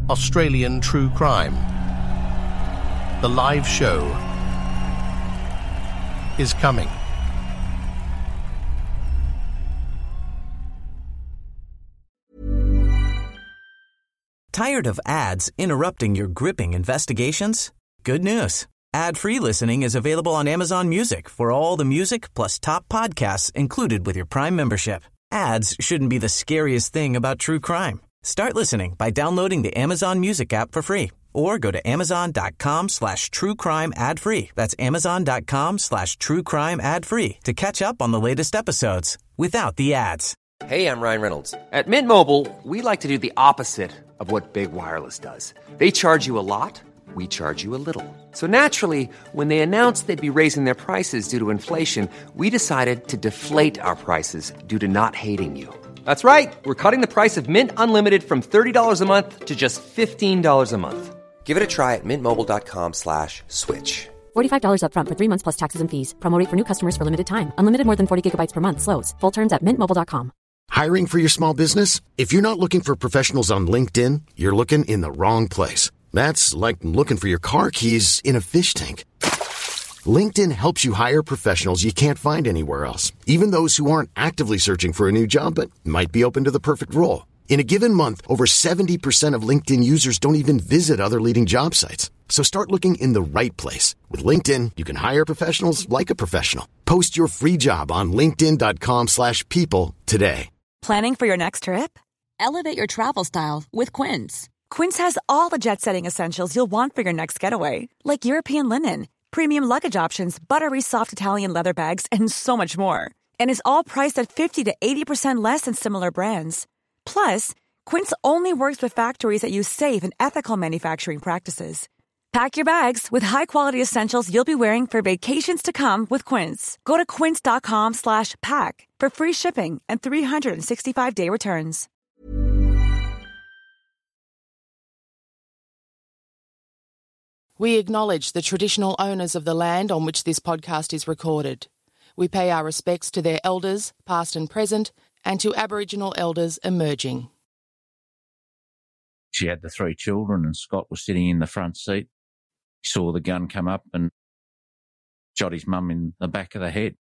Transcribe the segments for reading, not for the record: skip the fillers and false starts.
Australian True Crime. The live show is coming. Tired of ads interrupting your gripping investigations? Good news. Ad-free listening is available on Amazon Music for all the music plus top podcasts included with your Prime membership. Ads shouldn't be the scariest thing about true crime. Start listening by downloading the Amazon Music app for free or go to amazon.com/truecrime ad-free. That's amazon.com/truecrime ad-free to catch up on the latest episodes without the ads. Hey, I'm Ryan Reynolds. At Mint Mobile, we like to do the opposite of what Big Wireless does. They charge you a lot, we charge you a little. So naturally, when they announced they'd be raising their prices due to inflation, we decided to deflate our prices due to not hating you. That's right. We're cutting the price of Mint Unlimited from $30 a month to just $15 a month. Give it a try at mintmobile.com/switch. $45 up front for 3 months plus taxes and fees. Promo rate for new customers for limited time. Unlimited more than 40 gigabytes per month. Slows full terms at mintmobile.com. Hiring for your small business? If you're not looking for professionals on LinkedIn, you're looking in the wrong place. That's like looking for your car keys in a fish tank. LinkedIn helps you hire professionals you can't find anywhere else, even those who aren't actively searching for a new job but might be open to the perfect role. In a given month, over 70% of LinkedIn users don't even visit other leading job sites. So start looking in the right place. With LinkedIn, you can hire professionals like a professional. Post your free job on linkedin.com/people today. Planning for your next trip? Elevate your travel style with Quince. Quince has all the jet-setting essentials you'll want for your next getaway, like European linen, premium luggage options, buttery soft Italian leather bags, and so much more. And is all priced at 50 to 80% less than similar brands. Plus, Quince only works with factories that use safe and ethical manufacturing practices. Pack your bags with high-quality essentials you'll be wearing for vacations to come with Quince. Go to quince.com/pack for free shipping and 365-day returns. We acknowledge the traditional owners of the land on which this podcast is recorded. We pay our respects to their elders, past and present, and to Aboriginal elders emerging. She had the 3 children and Scott was sitting in the front seat. He saw the gun come up and shot his mum in the back of the head.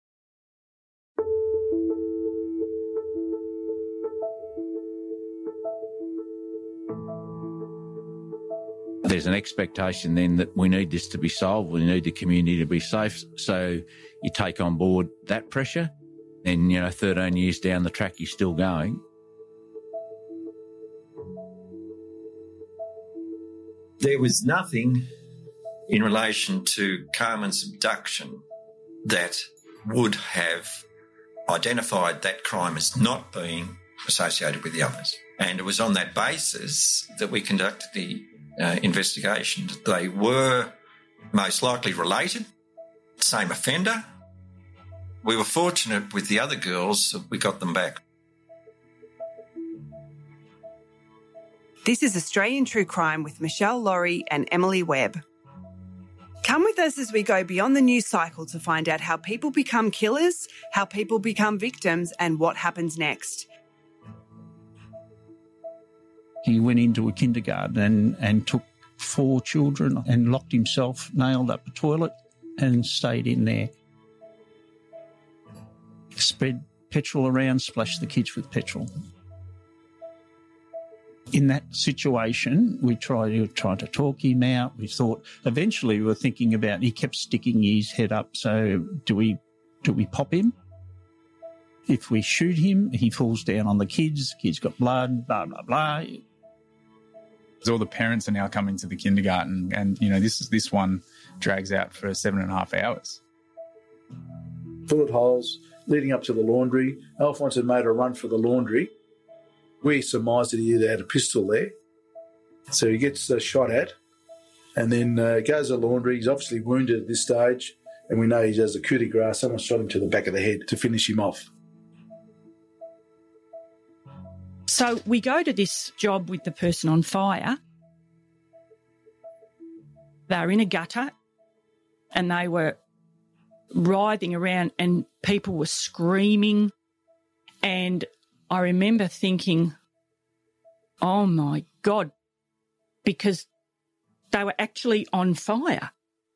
There's an expectation then that we need this to be solved. We need the community to be safe. So you take on board that pressure and, 13 years down the track, you're still going. There was nothing in relation to Carmen's abduction that would have identified that crime as not being associated with the others. And it was on that basis that we conducted the investigation. They were most likely related, same offender. We were fortunate with the other girls that we got them back. This is Australian True Crime with Michelle Laurie and Emily Webb. Come with us as we go beyond the news cycle to find out how people become killers, how people become victims, and what happens next. He went into a kindergarten and took 4 children and locked himself, nailed up a toilet and stayed in there. Spread petrol around, splashed the kids with petrol. In that situation, we tried to talk him out. We thought, eventually we were thinking about, he kept sticking his head up. So do we pop him? If we shoot him, he falls down on the kids got blood, blah, blah, blah. All the parents are now coming to the kindergarten and, this one drags out for 7.5 hours. Bullet holes leading up to the laundry. Alphonse had made a run for the laundry. We surmised that he either had a pistol there. So he gets shot at and then goes to the laundry. He's obviously wounded at this stage and we know he has a coup de grace. Someone shot him to the back of the head to finish him off. So we go to this job with the person on fire. They're in a gutter and they were writhing around and people were screaming. And I remember thinking, oh my God, because they were actually on fire.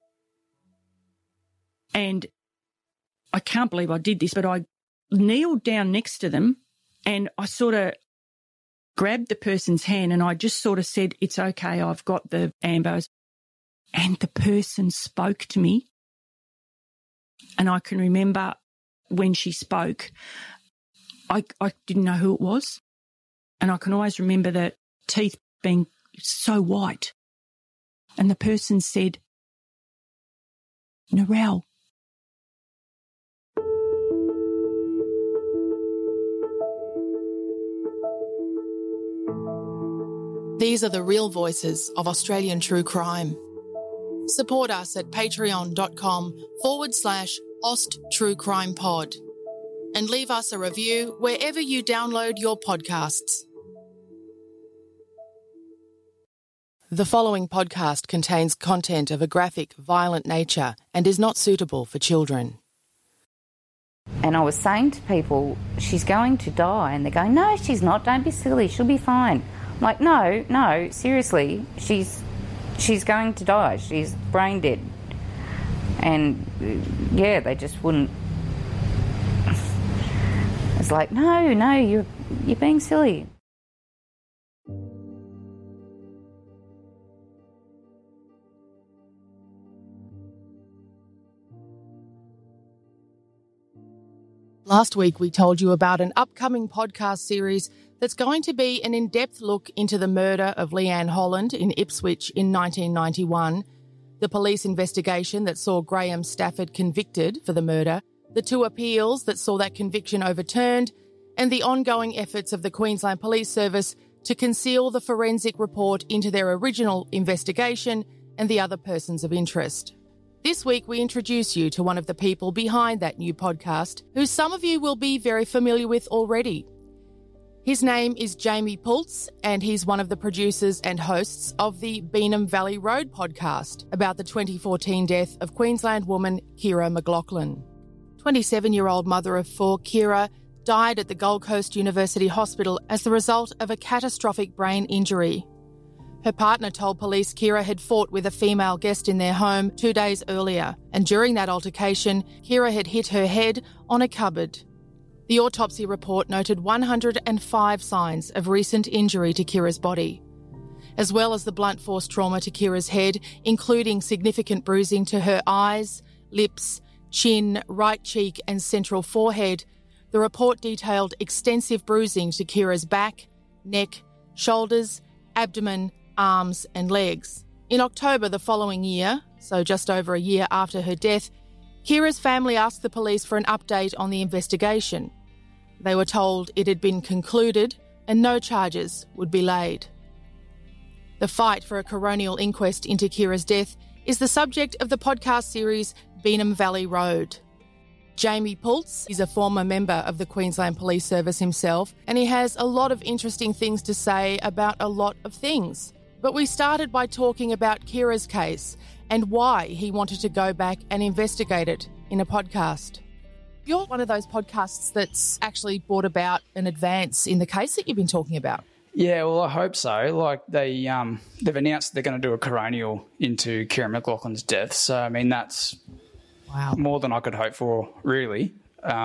And I can't believe I did this, but I kneeled down next to them and I sort of grabbed the person's hand and I just sort of said, "It's okay, I've got the ambos." And the person spoke to me. And I can remember when she spoke, I didn't know who it was. And I can always remember the teeth being so white. And the person said, "Narelle." These are the real voices of Australian true crime. Support us at patreon.com/AustTrueCrimePod and leave us a review wherever you download your podcasts. The following podcast contains content of a graphic, violent nature and is not suitable for children. And I was saying to people, "She's going to die." And they're going, "No, she's not. Don't be silly. She'll be fine." I'm like, no, seriously, she's going to die. She's brain dead. And, yeah, they just wouldn't. It's like, no, you're being silly. Last week we told you about an upcoming podcast series that's going to be an in-depth look into the murder of Leanne Holland in Ipswich in 1991, the police investigation that saw Graham Stafford convicted for the murder, the 2 appeals that saw that conviction overturned, and the ongoing efforts of the Queensland Police Service to conceal the forensic report into their original investigation and the other persons of interest. This week, we introduce you to one of the people behind that new podcast, who some of you will be very familiar with already. His name is Jamie Pultz, and he's one of the producers and hosts of the Beenham Valley Road podcast about the 2014 death of Queensland woman Kira McLaughlin. 27-year-old mother of 4, Kira, died at the Gold Coast University Hospital as the result of a catastrophic brain injury. Her partner told police Kira had fought with a female guest in their home 2 days earlier, and during that altercation, Kira had hit her head on a cupboard. The autopsy report noted 105 signs of recent injury to Kira's body, as well as the blunt force trauma to Kira's head, including significant bruising to her eyes, lips, chin, right cheek and central forehead. The report detailed extensive bruising to Kira's back, neck, shoulders, abdomen, arms and legs. In October the following year, so just over a year after her death, Kira's family asked the police for an update on the investigation. They were told it had been concluded and no charges would be laid. The fight for a coronial inquest into Kira's death is the subject of the podcast series Beenham Valley Road. Jamie Pultz is a former member of the Queensland Police Service himself, and he has a lot of interesting things to say about a lot of things. But we started by talking about Kira's case and why he wanted to go back and investigate it in a podcast. You're one of those podcasts that's actually brought about an advance in the case that you've been talking about. Yeah, well, I hope so. Like they've announced they're going to do a coronial into Kira McLaughlin's death. So, I mean, that's more than I could hope for, really.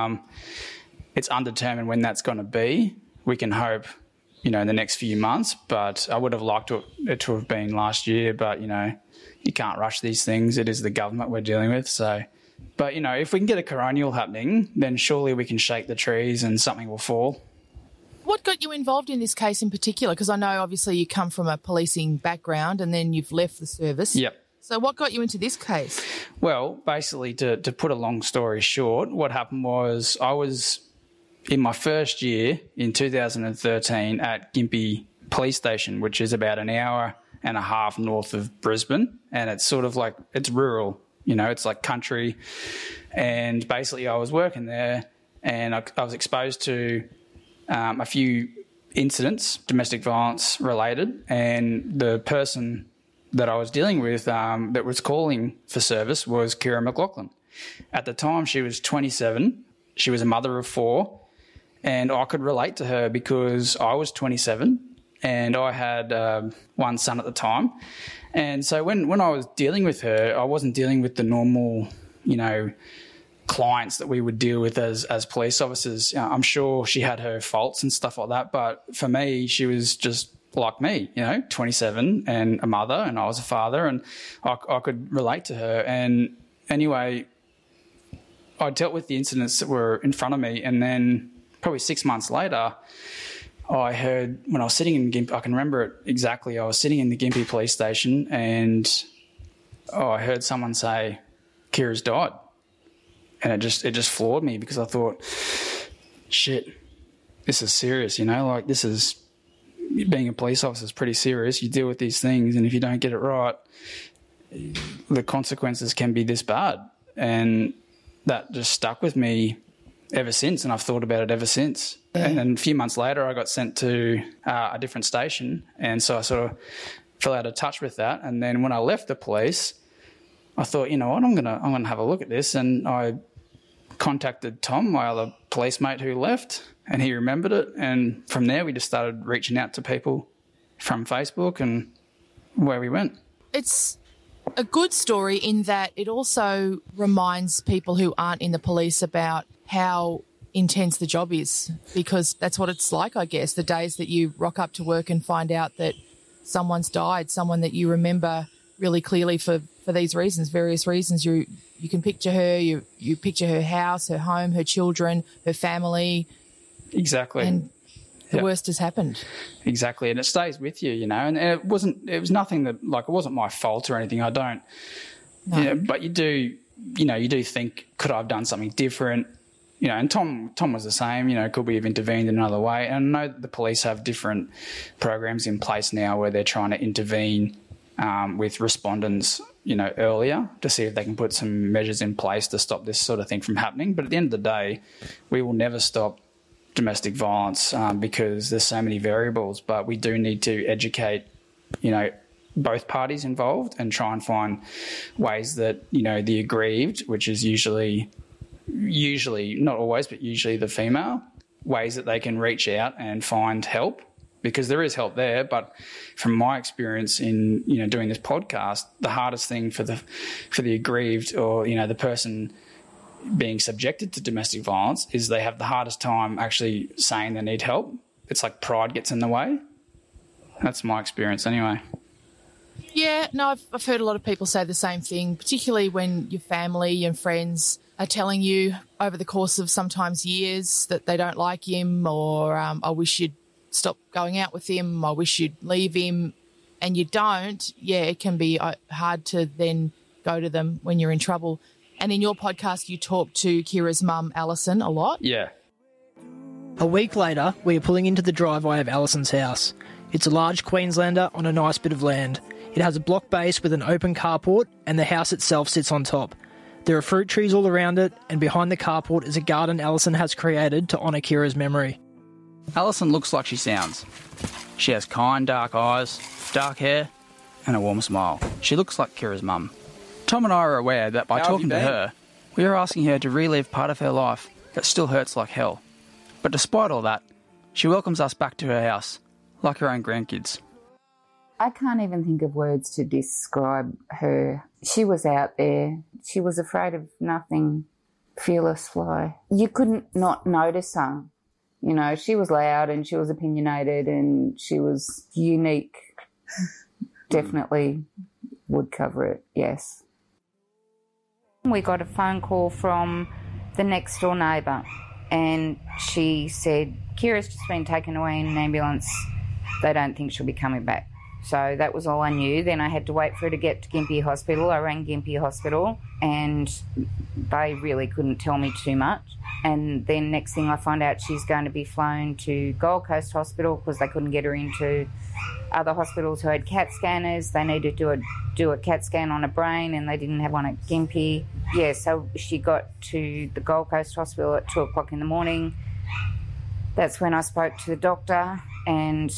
It's undetermined when that's going to be. We can hope, in the next few months, but I would have liked it to have been last year. But, you can't rush these things. It is the government we're dealing with. So, but, if we can get a coronial happening, then surely we can shake the trees and something will fall. What got you involved in this case in particular? Because I know obviously you come from a policing background and then you've left the service. Yep. So what got you into this case? Well, basically, to put a long story short, what happened was I was in my first year in 2013 at Gympie Police Station, which is about an hour and a half north of Brisbane, and it's sort of like, it's rural, it's like country. And basically I was working there and I was exposed to a few incidents, domestic violence related, and the person that I was dealing with that was calling for service was Kira McLaughlin. At the time, she was 27. She was a mother of 4, and I could relate to her because I was 27 and I had one son at the time. And so when I was dealing with her, I wasn't dealing with the normal, clients that we would deal with as police officers. I'm sure she had her faults and stuff like that, but for me, she was just like me, 27 and a mother, and I was a father, and I could relate to her. And anyway, I dealt with the incidents that were in front of me, and then probably 6 months later, I heard, when I was sitting in Gympie, I can remember it exactly, I was sitting in the Gympie police station, and I heard someone say, Kira's died. And it just floored me, because I thought, shit, this is serious, this is, being a police officer is pretty serious. You deal with these things, and if you don't get it right, the consequences can be this bad. And that just stuck with me ever since, and I've thought about it ever since. Yeah. And then a few months later, I got sent to a different station, and so I sort of fell out of touch with that. And then when I left the police, I thought, you know what, I'm gonna have a look at this, and I contacted Tom, my other police mate who left, and he remembered it. And from there, we just started reaching out to people from Facebook, and where we went. It's a good story in that it also reminds people who aren't in the police about how intense the job is, because that's what it's like, I guess, the days that you rock up to work and find out that someone's died, someone that you remember really clearly for these reasons, various reasons. You can picture her, you picture her house, her home, her children, her family. Exactly. And the worst has happened. Exactly. And it stays with you, and it was nothing that, it wasn't my fault or anything. I don't, but you do think, could I have done something different? And Tom was the same, could we have intervened in another way? And I know that the police have different programs in place now where they're trying to intervene with respondents, earlier, to see if they can put some measures in place to stop this sort of thing from happening. But at the end of the day, we will never stop domestic violence because there's so many variables. But we do need to educate, both parties involved, and try and find ways that, the aggrieved, which is usually, not always, but usually the female, ways that they can reach out and find help. Because there is help there, but from my experience in doing this podcast, the hardest thing for the aggrieved or the person being subjected to domestic violence is they have the hardest time actually saying they need help. It's like pride gets in the way. That's my experience anyway. Yeah, no, I've heard a lot of people say the same thing, particularly when your family and friends are telling you over the course of sometimes years that they don't like him, or I wish you'd stop going out with him, I wish you'd leave him, and you don't. Yeah, it can be hard to then go to them when you're in trouble. And in your podcast, you talk to Kira's mum, Alison, a lot. Yeah. A week later, we are pulling into the driveway of Alison's house. It's a large Queenslander on a nice bit of land. It has a block base with an open carport, and the house itself sits on top. There are fruit trees all around it, and behind the carport is a garden Alison has created to honour Kira's memory. Alison looks like she sounds. She has kind, dark eyes, dark hair, and a warm smile. She looks like Kira's mum. Tom and I are aware that by talking to her, we are asking her to relive part of her life that still hurts like hell. But despite all that, she welcomes us back to her house, like her own grandkids. I can't even think of words to describe her. She was out there. She was afraid of nothing, fearless fly. You couldn't not notice her. She was loud and she was opinionated and she was unique. Definitely would cover it, yes. We got a phone call from the next door neighbour, and she said, Kira's just been taken away in an ambulance. They don't think she'll be coming back. So that was all I knew. Then I had to wait for her to get to Gympie Hospital. I rang Gympie Hospital and they really couldn't tell me too much. And then next thing I find out she's going to be flown to Gold Coast Hospital because they couldn't get her into other hospitals who had CAT scanners. They needed to do a CAT scan on her brain and they didn't have one at Gympie. Yeah, so she got to the Gold Coast Hospital at 2 o'clock in the morning. That's when I spoke to the doctor and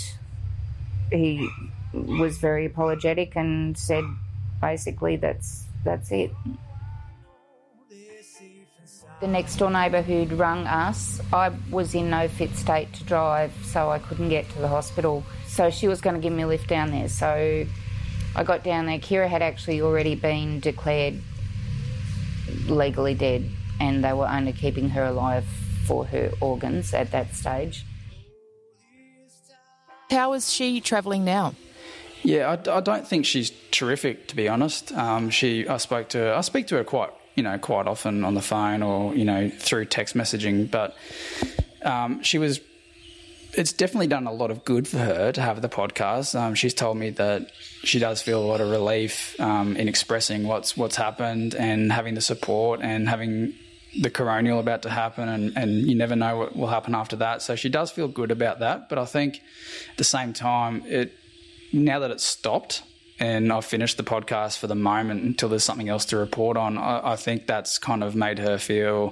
he was very apologetic and said basically that's it. The next door neighbour who'd rung us, I was in no fit state to drive, so I couldn't get to the hospital. So she was going to give me a lift down there. So I got down there. Kira had actually already been declared legally dead, and they were only keeping her alive for her organs at that stage. How is she travelling now? Yeah, I don't think she's terrific, to be honest. I speak to her quite often on the phone or, through text messaging, but it's definitely done a lot of good for her to have the podcast. She's told me that she does feel a lot of relief in expressing what's happened and having the support and having the coronial about to happen, and you never know what will happen after that. So she does feel good about that. But I think at the same time, now that it's stopped and I've finished the podcast for the moment until there's something else to report on, I think that's kind of made her feel,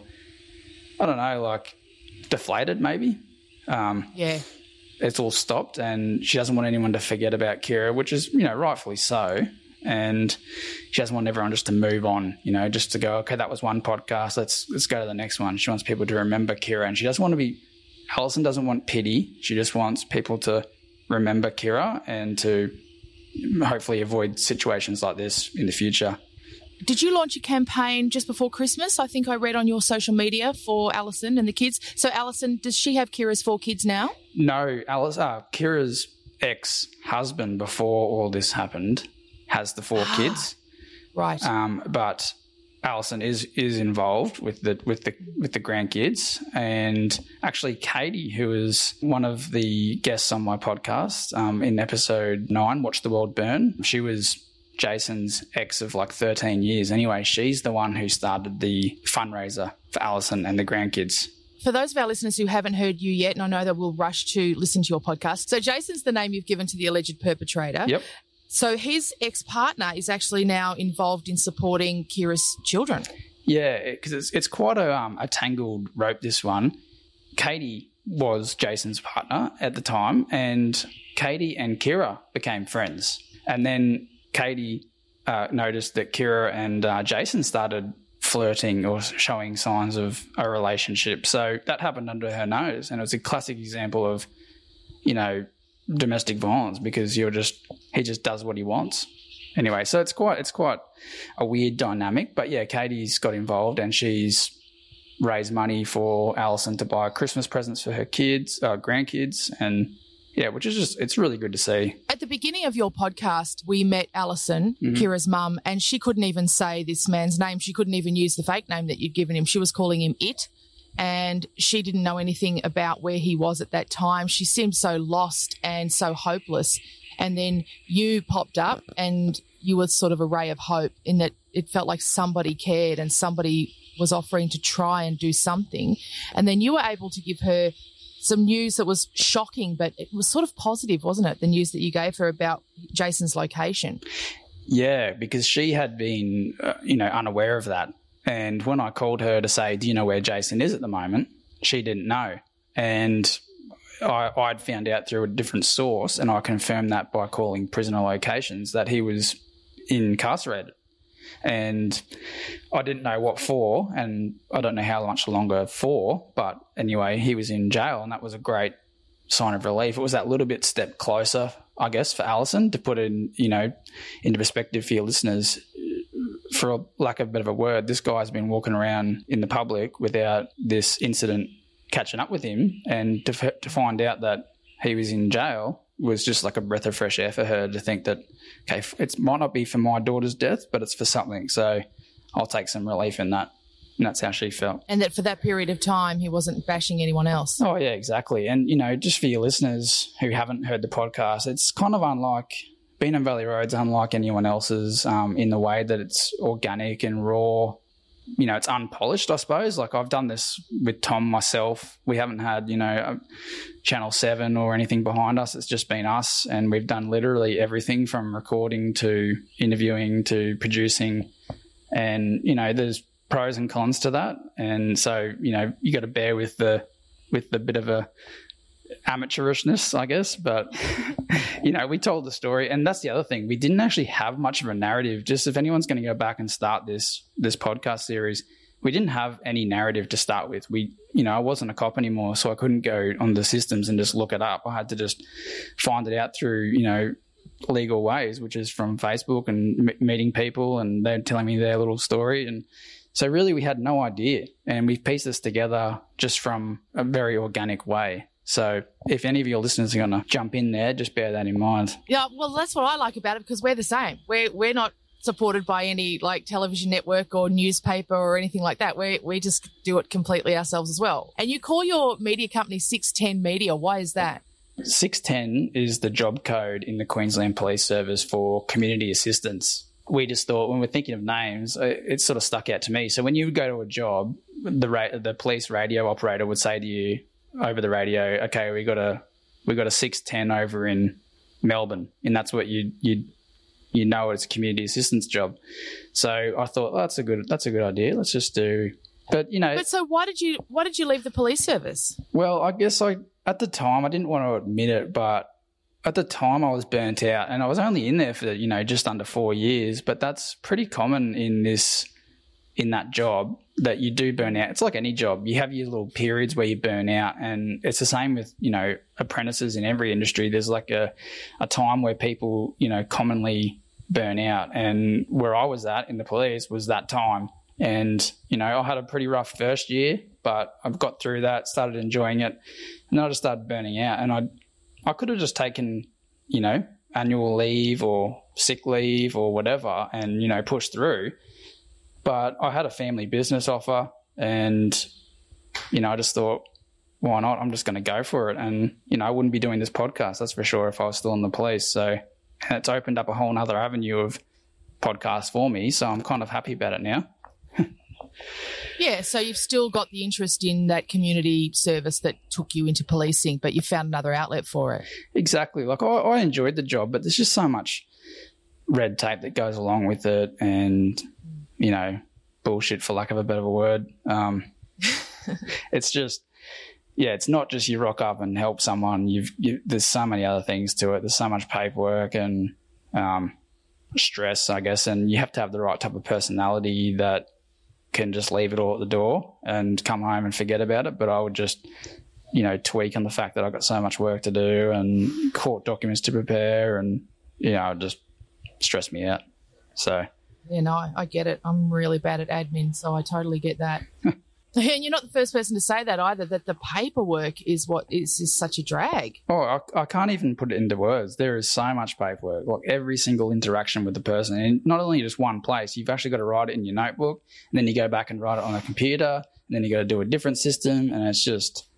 I don't know, like deflated maybe. Yeah. It's all stopped and she doesn't want anyone to forget about Kira, which is, rightfully so. And she doesn't want everyone just to move on, just to go, okay, that was one podcast, let's go to the next one. She wants people to remember Kira, and she doesn't want to be, Alison doesn't want pity. She just wants people to remember Kira and to hopefully avoid situations like this in the future. Did you launch a campaign just before Christmas? I think I read on your social media for Alison and the kids. So Alison, does she have Kira's 4 kids now? No, Kira's ex-husband before all this happened has the 4 kids. Right. But Alison is involved with the grandkids, and actually Katie, who is one of the guests on my podcast in episode 9, Watch the World Burn, she was Jason's ex of like 13 years. Anyway, she's the one who started the fundraiser for Alison and the grandkids. For those of our listeners who haven't heard you yet, and I know they will rush to listen to your podcast, so Jason's the name you've given to the alleged perpetrator. Yep. So his ex-partner is actually now involved in supporting Kira's children. Yeah, because it's quite a tangled rope, this one. Katie was Jason's partner at the time, and Katie and Kira became friends. And then Katie noticed that Kira and Jason started flirting or showing signs of a relationship. So that happened under her nose, and it was a classic example of, domestic violence, because he just does what he wants. Anyway, so it's quite a weird dynamic. But yeah, Katie's got involved and she's raised money for Alison to buy Christmas presents for her kids, grandkids, and yeah, which is it's really good to see. At the beginning of your podcast, we met Alison, Kira's mum, and she couldn't even say this man's name. She couldn't even use the fake name that you'd given him. She was calling him It. And she didn't know anything about where he was at that time. She seemed so lost and so hopeless. And then you popped up and you were sort of a ray of hope in that it felt like somebody cared and somebody was offering to try and do something. And then you were able to give her some news that was shocking, but it was sort of positive, wasn't it? The news that you gave her about Jason's location. Yeah, because she had been, unaware of that. And when I called her to say, do you know where Jason is at the moment? She didn't know. And I'd found out through a different source, and I confirmed that by calling prisoner locations, that he was incarcerated. And I didn't know what for, and I don't know how much longer for, but anyway, he was in jail, and that was a great sign of relief. It was that little bit step closer, I guess, for Alison, to put it into perspective for your listeners. For lack of a bit of a word, this guy's been walking around in the public without this incident catching up with him, and to find out that he was in jail was just like a breath of fresh air for her, to think that, okay, it might not be for my daughter's death, but it's for something, so I'll take some relief in that. And that's how she felt. And that for that period of time, he wasn't bashing anyone else. Oh, yeah, exactly. And, just for your listeners who haven't heard the podcast, it's kind of unlike... Beanham Valley Road's unlike anyone else's in the way that it's organic and raw. It's unpolished, I suppose. Like, I've done this with Tom myself. We haven't had, Channel 7 or anything behind us. It's just been us, and we've done literally everything from recording to interviewing to producing. And, there's pros and cons to that. And so, you got to bear with the bit of a amateurishness, I guess, but we told the story, and that's the other thing. We didn't actually have much of a narrative. Just if anyone's going to go back and start this podcast series, we didn't have any narrative to start with. I wasn't a cop anymore, so I couldn't go on the systems and just look it up. I had to just find it out through, legal ways, which is from Facebook and meeting people, and they're telling me their little story. And so really we had no idea, and we've pieced this together just from a very organic way. So if any of your listeners are going to jump in there, just bear that in mind. Yeah, well, that's what I like about it, because we're the same. We're not supported by any like television network or newspaper or anything like that. We just do it completely ourselves as well. And you call your media company 610 Media. Why is that? 610 is the job code in the Queensland Police Service for community assistance. We just thought, when we're thinking of names, it sort of stuck out to me. So when you would go to a job, the police radio operator would say to you over the radio, okay, we got a 610 over in Melbourne, and that's what it's a community assistance job. So I thought, that's a good idea. Let's just do. But so why did you leave the police service? Well, I guess at the time I didn't want to admit it, but at the time I was burnt out, and I was only in there for just under 4 years. But that's pretty common in that job, that you do burn out. It's like any job. You have your little periods where you burn out, and it's the same with, apprentices in every industry. There's like a time where people, commonly burn out, and where I was at in the police was that time. And, I had a pretty rough first year, but I've got through that, started enjoying it, and then I just started burning out. And I could have just taken, annual leave or sick leave or whatever and, pushed through. But I had a family business offer, and, I just thought, why not? I'm just going to go for it. And, I wouldn't be doing this podcast, that's for sure, if I was still in the police. So it's opened up a whole other avenue of podcasts for me. So I'm kind of happy about it now. Yeah, so you've still got the interest in that community service that took you into policing, but you found another outlet for it. Exactly. Like I enjoyed the job, but there's just so much red tape that goes along with it, and, bullshit, for lack of a better word. It's just, it's not just you rock up and help someone. There's so many other things to it. There's so much paperwork and stress, I guess, and you have to have the right type of personality that can just leave it all at the door and come home and forget about it. But I would just, tweak on the fact that I've got so much work to do and court documents to prepare, and, it would just stress me out. So. Yeah, no, I get it. I'm really bad at admin, so I totally get that. And you're not the first person to say that either, that the paperwork is what is such a drag. Oh, I can't even put it into words. There is so much paperwork, like every single interaction with the person. And not only just one place, you've actually got to write it in your notebook, and then you go back and write it on a computer, and then you got to do a different system. And it's just,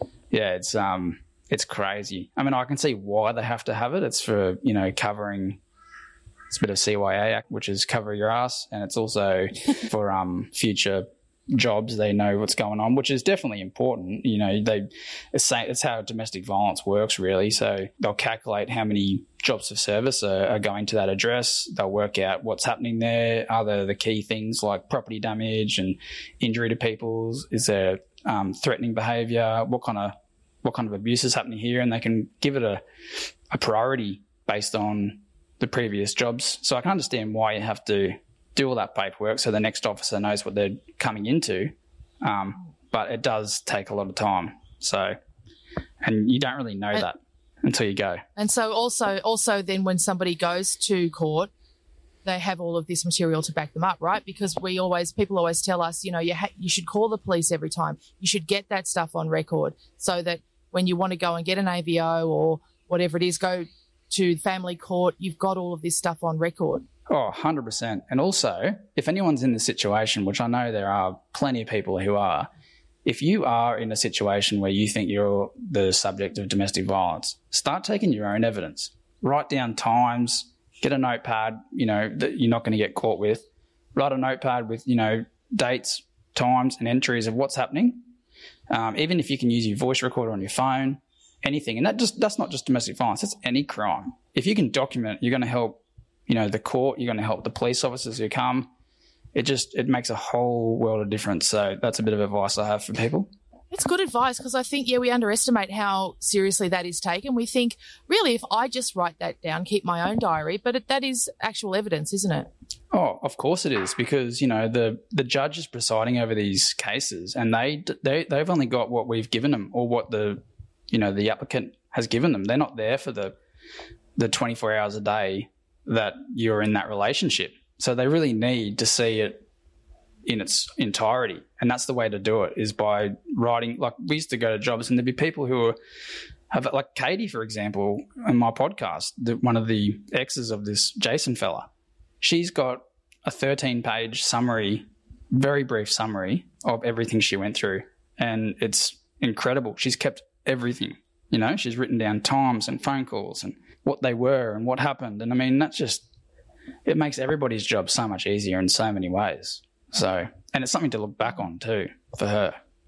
it's crazy. I mean, I can see why they have to have it. It's for, covering, it's a bit of CYA Act, which is cover your ass. And it's also for future jobs. They know what's going on, which is definitely important. It's how domestic violence works, really. So they'll calculate how many jobs of service are going to that address. They'll work out what's happening there. Are there the key things like property damage and injury to people? Is there threatening behaviour? What kind of abuse is happening here? And they can give it a priority based on the previous jobs. So I can understand why you have to do all that paperwork so the next officer knows what they're coming into. But it does take a lot of time. So, and you don't really know that until you go. And so also then when somebody goes to court, they have all of this material to back them up, right? Because people always tell us, you should call the police every time. You should get that stuff on record so that when you want to go and get an AVO or whatever it is, go to family court, you've got all of this stuff on record. Oh, 100%. And also, if anyone's in this situation, which I know there are plenty of people who are, if you are in a situation where you think you're the subject of domestic violence, start taking your own evidence. Write down times, get a notepad, that you're not going to get caught with. Write a notepad with, dates, times and entries of what's happening. Even if you can use your voice recorder on your phone, anything. And that's not just domestic violence, that's any crime. If you can document, you're going to help the court, you're going to help the police officers who come. It makes a whole world of difference. So that's a bit of advice I have for people. It's good advice because I think, we underestimate how seriously that is taken. We think, really, if I just write that down, keep my own diary, but that is actual evidence, isn't it? Oh, of course it is, because, the judge is presiding over these cases, and they've only got what we've given them, or what the applicant has given them. They're not there for the 24 hours a day that you're in that relationship. So they really need to see it in its entirety. And that's the way to do it, is by writing. Like, we used to go to jobs and there'd be people who have, like Katie, for example, in my podcast, one of the exes of this Jason fella, she's got a 13-page summary, very brief summary of everything she went through. And it's incredible. She's kept everything, she's written down times and phone calls and what they were and what happened. And I mean, it makes everybody's job so much easier in so many ways. So, and it's something to look back on too for her.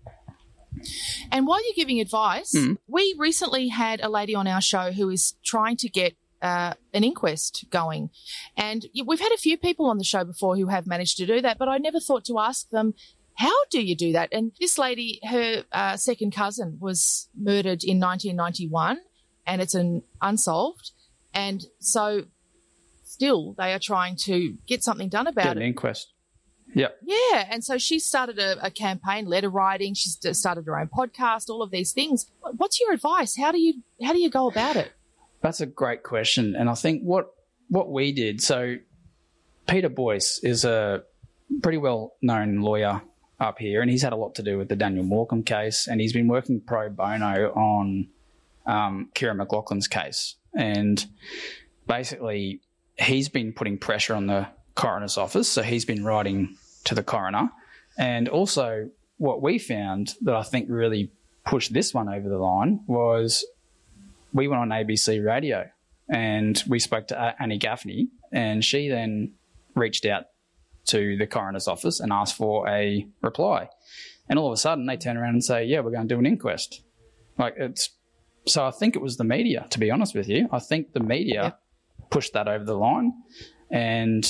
And while you're giving advice, we recently had a lady on our show who is trying to get an inquest going. And we've had a few people on the show before who have managed to do that, but I never thought to ask them, how do you do that? And this lady, her second cousin was murdered in 1991, and it's unsolved. And so still they are trying to get something done about it. Get an inquest. Yep. Yeah, and so she started a campaign, letter writing. She's started her own podcast, all of these things. What's your advice? How do you go about it? That's a great question, and I think what we did. So Peter Boyce is a pretty well-known lawyer up here, and he's had a lot to do with the Daniel Morcombe case, and he's been working pro bono on Kira McLaughlin's case. And basically, he's been putting pressure on the coroner's office, so he's been writing to the coroner. And also what we found that I think really pushed this one over the line was we went on ABC radio and we spoke to Annie Gaffney, and she then reached out to the coroner's office and asked for a reply. And all of a sudden they turn around and say, yeah, we're going to do an inquest. So I think it was the media, to be honest with you. I think the media pushed that over the line, and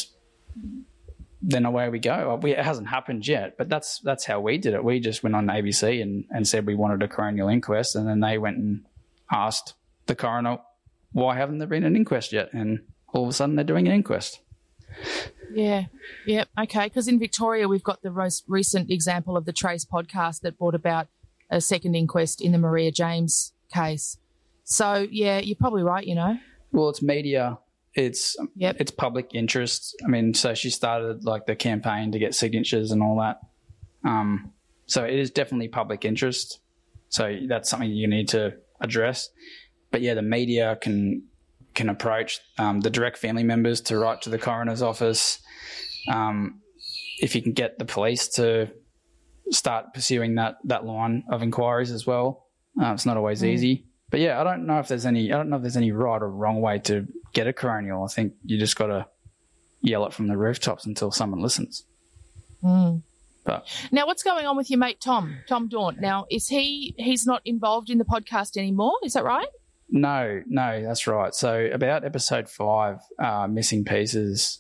then away we go. It hasn't happened yet, but that's how we did it. We just went on ABC and said we wanted a coronial inquest, and then they went and asked the coroner, why haven't there been an inquest yet? And all of a sudden they're doing an inquest. Yeah. Okay, because in Victoria we've got the most recent example of the Trace podcast that brought about a second inquest in the Maria James case. So, yeah, you're probably right, Well, it's media. It's public interest. I mean, so she started like the campaign to get signatures and all that. So it is definitely public interest. So that's something you need to address. But yeah, the media can approach the direct family members to write to the coroner's office. If you can get the police to start pursuing that line of inquiries as well. It's not always easy. But yeah, I don't know if there's any right or wrong way to get a coronial. I think you just got to yell it from the rooftops until someone listens. But now, what's going on with your mate Tom Daunt? Now, he's not involved in the podcast anymore? Is that right? No, that's right. So about episode 5, Missing Pieces,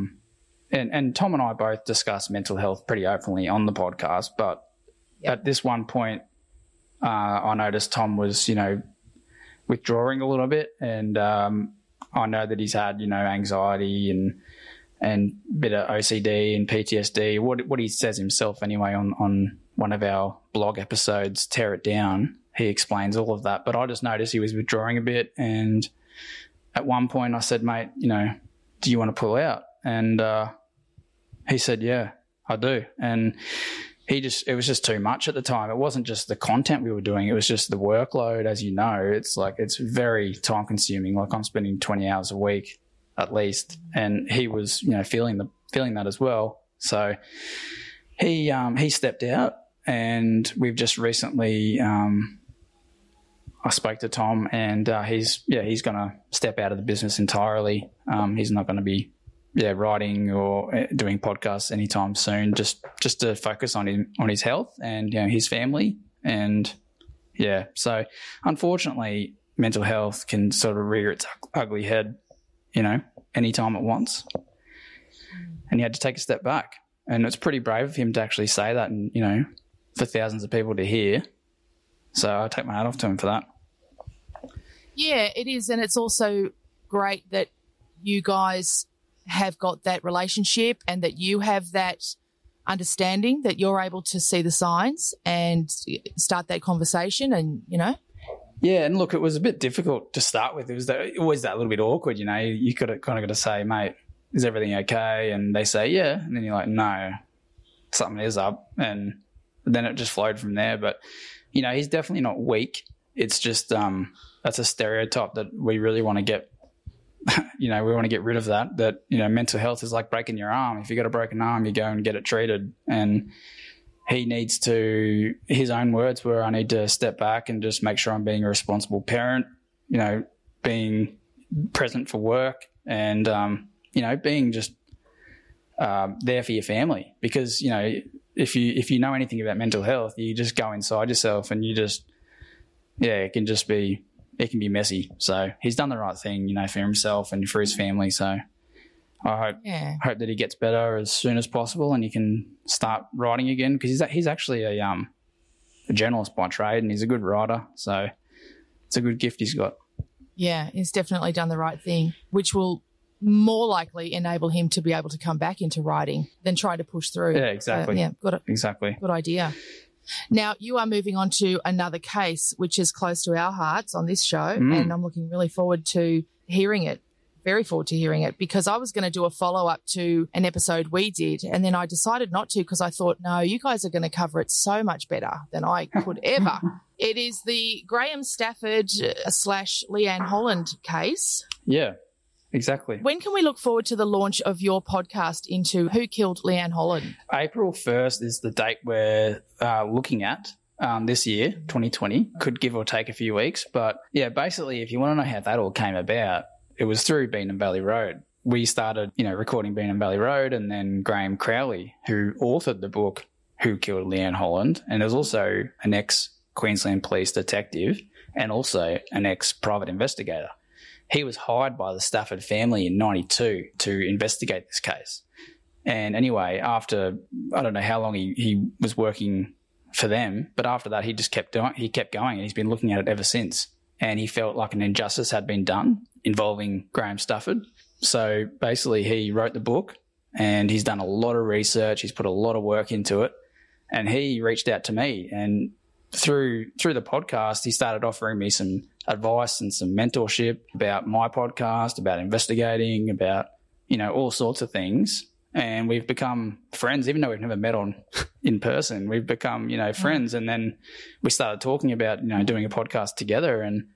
and Tom and I both discuss mental health pretty openly on the podcast. But at this one point, I noticed Tom was, withdrawing a little bit, and I know that he's had, anxiety and a bit of OCD and PTSD. What he says himself anyway on one of our blog episodes, Tear It Down, he explains all of that. But I just noticed he was withdrawing a bit, and at one point I said, mate, do you want to pull out? And he said, yeah, I do. And it was just too much at the time. It wasn't just the content we were doing. It was just the workload. As you know, it's very time consuming. Like, I'm spending 20 hours a week at least. And he was, feeling that as well. So he stepped out, and we've just recently, I spoke to Tom, and he's going to step out of the business entirely. He's not going to be writing or doing podcasts anytime soon, just to focus on his health and his family. And so unfortunately mental health can sort of rear its ugly head, anytime it wants. And he had to take a step back, and it's pretty brave of him to actually say that, and for thousands of people to hear. So I take my hat off to him for that. Yeah, it is. And it's also great that you guys have got that relationship and that you have that understanding, that you're able to see the signs and start that conversation and, you know. Yeah, and look, it was a bit difficult to start with. It was always that little bit awkward, you know. You kind of got to say, mate, is everything okay? And they say, yeah. And then you're like, no, something is up. And then it just flowed from there. But, you know, he's definitely not weak. It's just that's a stereotype that we really want to get, you know, we want to get rid of that, you know, mental health is like breaking your arm. If you got a broken arm, you go and get it treated. And he needs to, his own words were, I need to step back and just make sure I'm being a responsible parent, you know, being present for work and, you know, being just there for your family. Because, you know, if you know anything about mental health, you just go inside yourself and you just, yeah, it can be messy. So he's done the right thing, you know, for himself and for his family. So I hope that he gets better as soon as possible and he can start writing again, because he's actually a journalist by trade and he's a good writer. So it's a good gift he's got. Yeah, he's definitely done the right thing, which will more likely enable him to be able to come back into writing than try to push through. Yeah, exactly. Exactly. Good idea. Now, you are moving on to another case, which is close to our hearts on this show, and I'm looking really forward to hearing it, very forward to hearing it, because I was going to do a follow-up to an episode we did, and then I decided not to because I thought, no, you guys are going to cover it so much better than I could ever. It is the Graham Stafford / Leanne Holland case. Yeah. Exactly. When can we look forward to the launch of your podcast into Who Killed Leanne Holland? April 1st is the date we're looking at this year, 2020. Could give or take a few weeks. But, yeah, basically, if you want to know how that all came about, it was through Beanham Valley Road. We started, you know, recording Beanham Valley Road, and then Graham Crowley, who authored the book Who Killed Leanne Holland, and there's also an ex-Queensland Police detective and also an ex-private investigator. He was hired by the Stafford family in 92 to investigate this case. And anyway, after, I don't know how long he was working for them, but after that he just kept going and he's been looking at it ever since. And he felt like an injustice had been done involving Graham Stafford. So basically he wrote the book and he's done a lot of research. He's put a lot of work into it. And he reached out to me, and through the podcast, he started offering me some advice and some mentorship about my podcast, about investigating, about, you know, all sorts of things. And we've become friends, even though we've never met in person. We've become, you know, friends. And then we started talking about, you know, doing a podcast together. And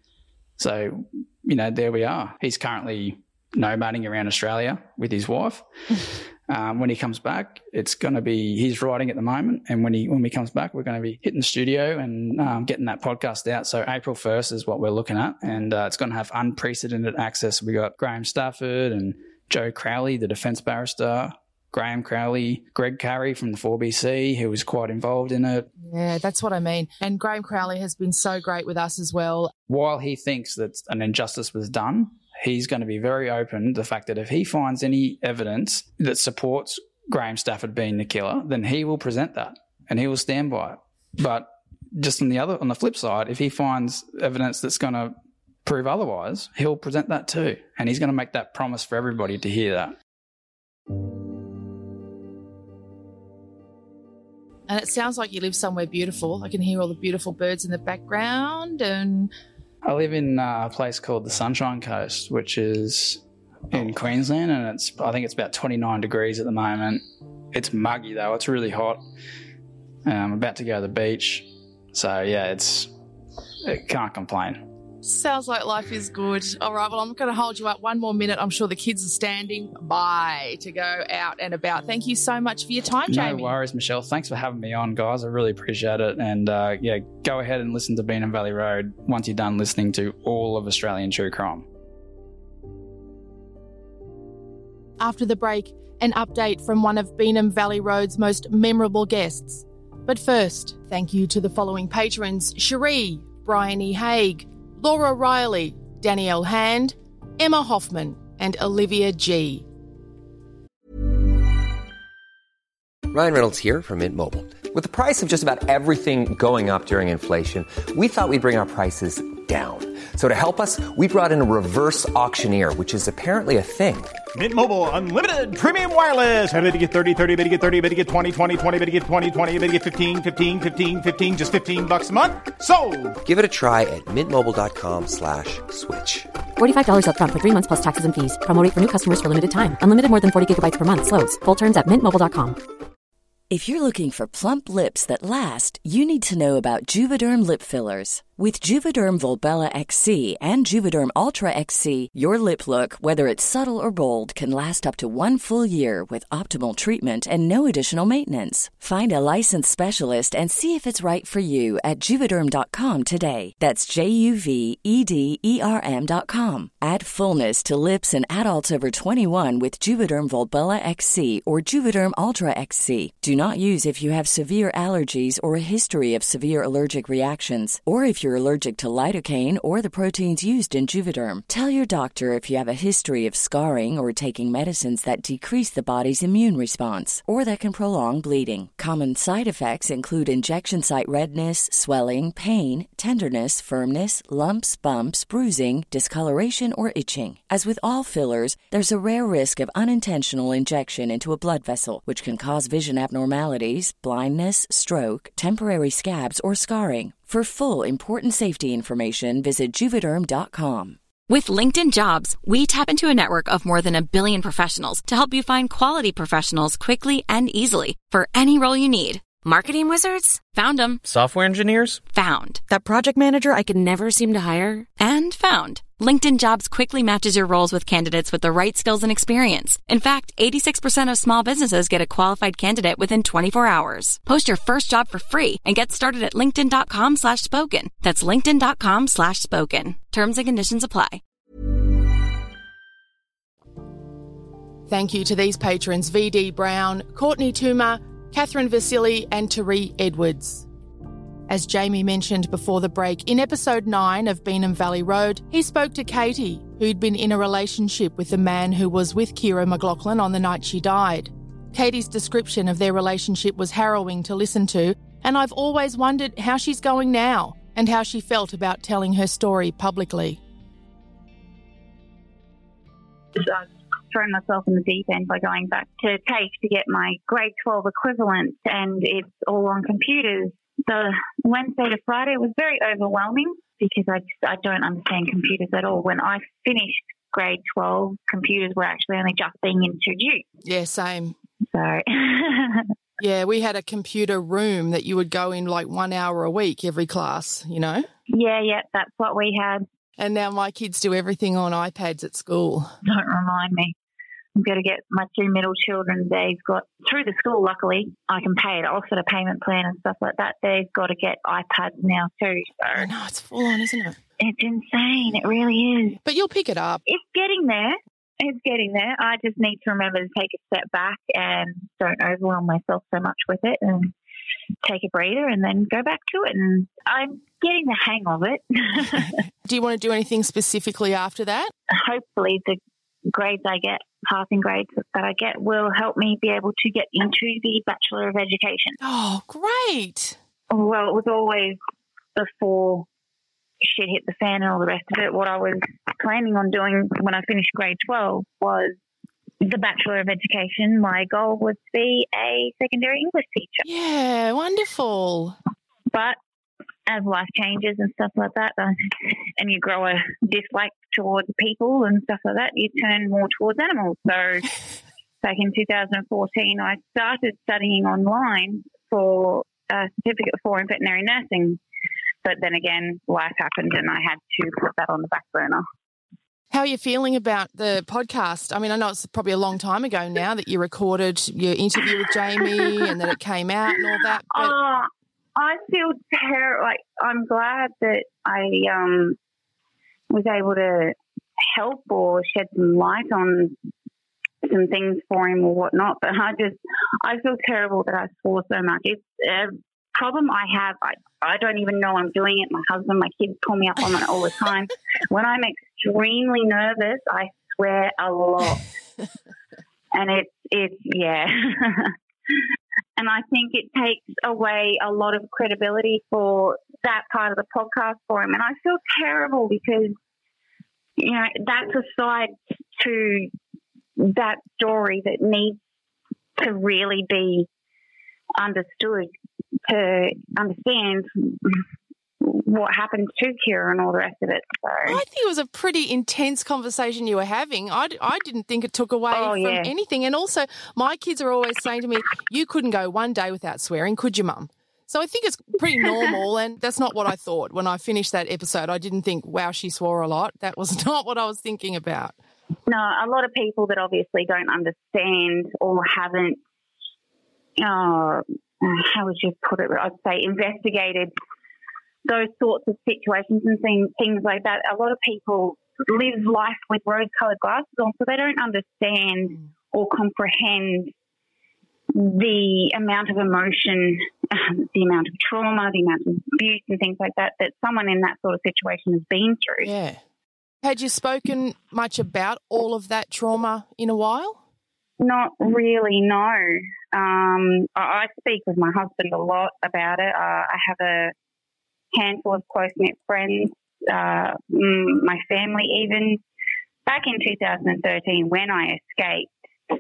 so, you know, there we are. He's currently nomading around Australia with his wife. When he comes back, it's going to be, he's writing at the moment. And when he comes back, we're going to be hitting the studio and getting that podcast out. So April 1st is what we're looking at. And it's going to have unprecedented access. We got Graham Stafford and Joe Crowley, the defence barrister, Graham Crowley, Greg Carey from the 4BC, who was quite involved in it. Yeah, that's what I mean. And Graham Crowley has been so great with us as well. While he thinks that an injustice was done, he's going to be very open to the fact that if he finds any evidence that supports Graham Stafford being the killer, then he will present that and he will stand by it. But just on the flip side, if he finds evidence that's going to prove otherwise, he'll present that too. And he's going to make that promise for everybody to hear that. And it sounds like you live somewhere beautiful. I can hear all the beautiful birds in the background. And I live in a place called the Sunshine Coast, which is in Queensland, and I think it's about 29 degrees at the moment. It's muggy though. It's really hot. I'm about to go to the beach. So yeah, it can't complain. Sounds like life is good. All right, well, I'm going to hold you up one more minute. I'm sure the kids are standing by to go out and about. Thank you so much for your time, Jamie. No worries, Michelle. Thanks for having me on, guys. I really appreciate it. And, yeah, go ahead and listen to Beanham Valley Road once you're done listening to all of Australian true crime. After the break, an update from one of Beanham Valley Road's most memorable guests. But first, thank you to the following patrons: Cherie, Brian E. Haig, Laura Riley, Danielle Hand, Emma Hoffman, and Olivia G. Ryan Reynolds here from Mint Mobile. With the price of just about everything going up during inflation, we thought we'd bring our prices down. So to help us, we brought in a reverse auctioneer, which is apparently a thing. Mint Mobile Unlimited Premium Wireless. How to get 30, 30, bit to get 30, bit to get 20, 20, 20, bit to get 20, 20, bit to get 15, 15, 15, 15, just $15 a month? Sold! Give it a try at mintmobile.com/switch. $45 up front for 3 months plus taxes and fees. Promo rate for new customers for limited time. Unlimited more than 40 gigabytes per month. Slows full terms at mintmobile.com. If you're looking for plump lips that last, you need to know about Juvederm lip fillers. With Juvederm Volbella XC and Juvederm Ultra XC, your lip look, whether it's subtle or bold, can last up to 1 full year with optimal treatment and no additional maintenance. Find a licensed specialist and see if it's right for you at Juvederm.com today. That's JUVEDERM.com. Add fullness to lips in adults over 21 with Juvederm Volbella XC or Juvederm Ultra XC. Do not use if you have severe allergies or a history of severe allergic reactions, or if you're allergic to lidocaine or the proteins used in Juvederm. Tell your doctor if you have a history of scarring or taking medicines that decrease the body's immune response or that can prolong bleeding. Common side effects include injection site redness, swelling, pain, tenderness, firmness, lumps, bumps, bruising, discoloration, or itching. As with all fillers, there's a rare risk of unintentional injection into a blood vessel, which can cause vision abnormalities, blindness, stroke, temporary scabs, or scarring. For full, important safety information, visit Juvederm.com. With LinkedIn Jobs, we tap into a network of more than 1 billion professionals to help you find quality professionals quickly and easily for any role you need. Marketing wizards? Found them. Software engineers? Found. That project manager I could never seem to hire? And found. LinkedIn Jobs quickly matches your roles with candidates with the right skills and experience. In fact, 86% of small businesses get a qualified candidate within 24 hours. Post your first job for free and get started at linkedin.com/spoken. That's linkedin.com/spoken. Terms and conditions apply. Thank you to these patrons: VD Brown, Courtney Toomer, Catherine Vasili and Teree Edwards. As Jamie mentioned before the break, in episode 9 of Beenham Valley Road, he spoke to Katie, who'd been in a relationship with the man who was with Kira McLaughlin on the night she died. Katie's description of their relationship was harrowing to listen to, and I've always wondered how she's going now and how she felt about telling her story publicly. I've thrown myself in the deep end by going back to TAFE to get my grade 12 equivalent, and it's all on computers. The Wednesday to Friday was very overwhelming because I don't understand computers at all. When I finished grade 12, computers were actually only just being introduced. Yeah, same. So, yeah, we had a computer room that you would go in like 1 hour a week every class, you know? Yeah, that's what we had. And now my kids do everything on iPads at school. Don't remind me. I'm going to get my 2 middle children. They've got, through the school, luckily, I can pay it off at a payment plan and stuff like that. They've got to get iPads now too. So. I know, it's full on, isn't it? It's insane. It really is. But you'll pick it up. It's getting there. It's getting there. I just need to remember to take a step back and don't overwhelm myself so much with it and take a breather and then go back to it. And I'm getting the hang of it. Do you want to do anything specifically after that? Hopefully the grades I get, passing grades that I get, will help me be able to get into the Bachelor of Education. Oh, great. Well, it was always, before shit hit the fan and all the rest of it, what I was planning on doing when I finished grade 12 was the Bachelor of Education. My goal was to be a secondary English teacher. Yeah, wonderful. But as life changes and stuff like that, and you grow a dislike towards people and stuff like that, you turn more towards animals. So back in 2014, I started studying online for a certificate for veterinary nursing. But then again, life happened and I had to put that on the back burner. How are you feeling about the podcast? I mean, I know it's probably a long time ago now that you recorded your interview with Jamie and that it came out and all that. But... I feel terrible. Like, I'm glad that I was able to help or shed some light on some things for him or whatnot. But I feel terrible that I swore so much. It's a problem I have. I don't even know I'm doing it. My husband, my kids call me up on it all the time. When I'm extremely nervous, I swear a lot. And it's yeah. And I think it takes away a lot of credibility for that part of the podcast for him. And I feel terrible because, you know, that's a side to that story that needs to really be understood, to understand what happened to Kira and all the rest of it. So I think it was a pretty intense conversation you were having. I didn't think it took away from anything. And also, my kids are always saying to me, you couldn't go one day without swearing, could you, Mum? So I think it's pretty normal, and that's not what I thought. When I finished that episode, I didn't think, wow, she swore a lot. That was not what I was thinking about. No, a lot of people that obviously don't understand or haven't, how would you put it? I'd say investigated those sorts of situations and things like that. A lot of people live life with rose-coloured glasses on, so they don't understand or comprehend the amount of emotion, the amount of trauma, the amount of abuse and things like that someone in that sort of situation has been through. Yeah. Had you spoken much about all of that trauma in a while? Not really, no. I speak with my husband a lot about it. I have a handful of close-knit friends, my family even. Back in 2013 when I escaped,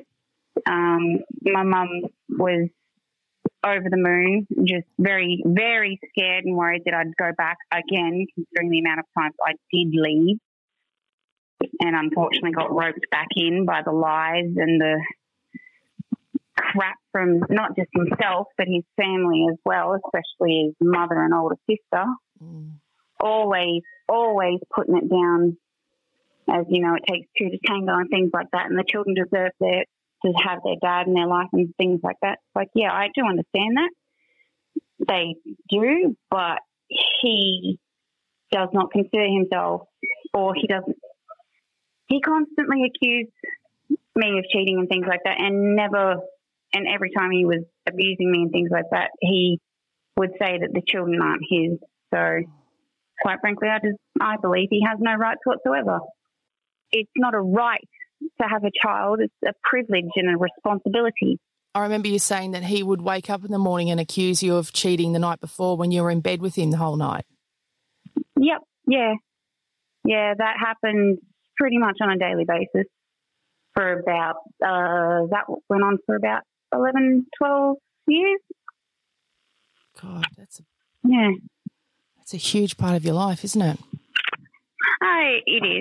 my mum was over the moon, just very, very scared and worried that I'd go back again, considering the amount of times I did leave, and unfortunately got roped back in by the lies and the crap from not just himself but his family as well, especially his mother and older sister. Always putting it down as, you know, it takes two to tango and things like that, and the children deserve to have their dad in their life and things like that. Like, yeah, I do understand that. They do, but he does not consider himself, or he constantly accused me of cheating and things like that, and every time he was abusing me and things like that, he would say that the children aren't his. So, quite frankly, I believe he has no rights whatsoever. It's not a right to have a child. It's a privilege and a responsibility. I remember you saying that he would wake up in the morning and accuse you of cheating the night before when you were in bed with him the whole night. Yep, yeah. Yeah, that happened pretty much on a daily basis for about, that went on for about 11, 12 years. God, that's a huge part of your life, isn't it? It is.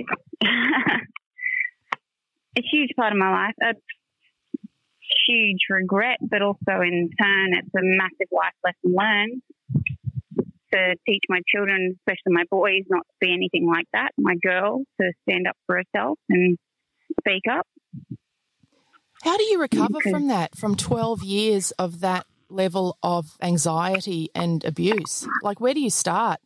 A huge part of my life, a huge regret, but also in turn it's a massive life lesson learned to teach my children, especially my boys, not to be anything like that, my girl, to stand up for herself and speak up. How do you recover from that, from 12 years of that level of anxiety and abuse? Like, where do you start?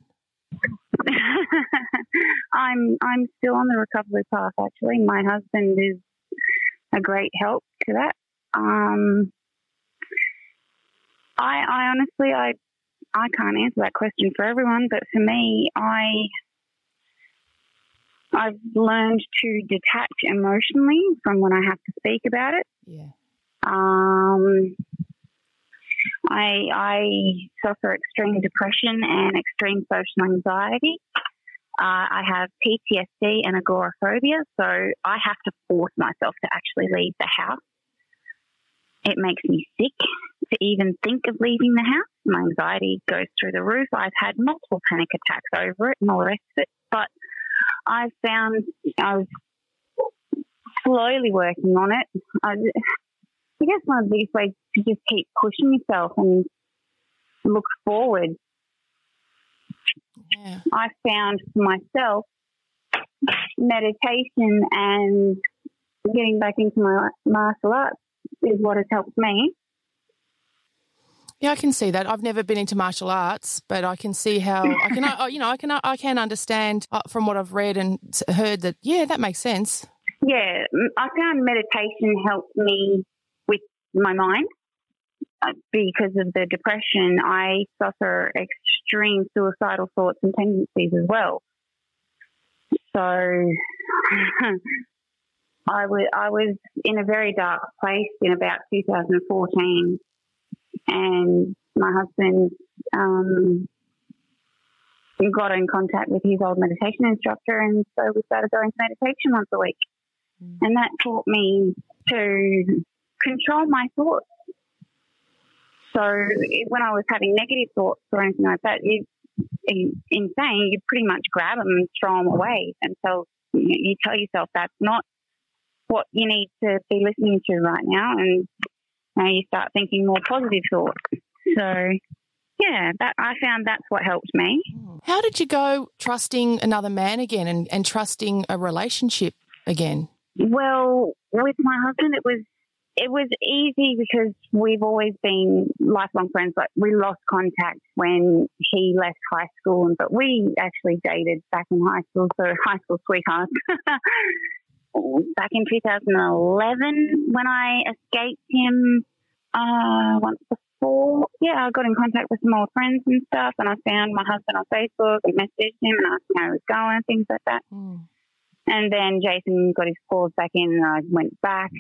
I'm still on the recovery path, actually. My husband is a great help to that. I honestly, I can't answer that question for everyone, but for me, I've learned to detach emotionally from when I have to speak about it. Yeah. I suffer extreme depression and extreme social anxiety. I have PTSD and agoraphobia, so I have to force myself to actually leave the house. It makes me sick to even think of leaving the house. My anxiety goes through the roof. I've had multiple panic attacks over it and all the rest of it, but I've found I was slowly working on it. I guess one of the biggest ways to just keep pushing yourself and look forward. Yeah. I found for myself meditation and getting back into my martial arts is what has helped me. Yeah, I can see that. I've never been into martial arts, but I can see how I can understand from what I've read and heard that. Yeah, that makes sense. Yeah, I found meditation helped me with my mind. Because of the depression, I suffer extreme suicidal thoughts and tendencies as well. So I was in a very dark place in about 2014, and my husband got in contact with his old meditation instructor, and so we started going to meditation once a week. And that taught me to control my thoughts. So when I was having negative thoughts or anything like that, insane, you pretty much grab them and throw them away until you tell yourself that's not what you need to be listening to right now, and now you start thinking more positive thoughts. So, yeah, I found that's what helped me. How did you go trusting another man again and trusting a relationship again? Well, with my husband, it was easy because we've always been lifelong friends. Like, we lost contact when he left high school, but we actually dated back in high school, so high school sweethearts. Back in 2011, when I escaped him once before, I got in contact with some old friends and stuff, and I found my husband on Facebook and messaged him and asked him how he was going, things like that. And then Jason got his claws back in, and I went back.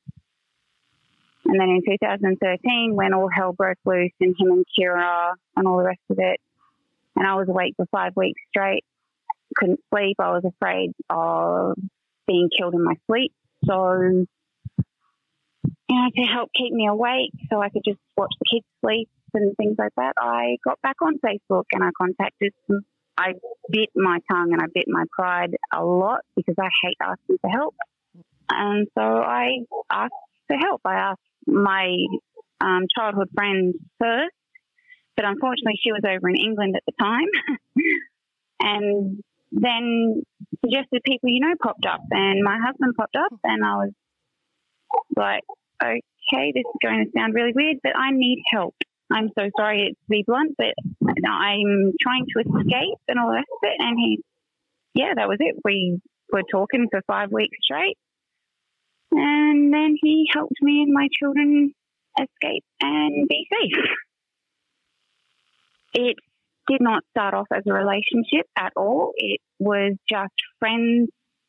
And then in 2013, when all hell broke loose and him and Kira and all the rest of it, and I was awake for 5 weeks straight, couldn't sleep. I was afraid of being killed in my sleep. So, to help keep me awake so I could just watch the kids sleep and things like that, I got back on Facebook and I contacted them. I bit my tongue and I bit my pride a lot because I hate asking for help. And so I asked for help. I asked my childhood friend first, but unfortunately she was over in England at the time. And then suggested people popped up, and my husband popped up, and I was like, okay, this is going to sound really weird, but I need help. I'm so sorry to be blunt, but I'm trying to escape and all the rest of it. And that was it. We were talking for 5 weeks straight. And then he helped me and my children escape and be safe. It did not start off as a relationship at all. It was just friends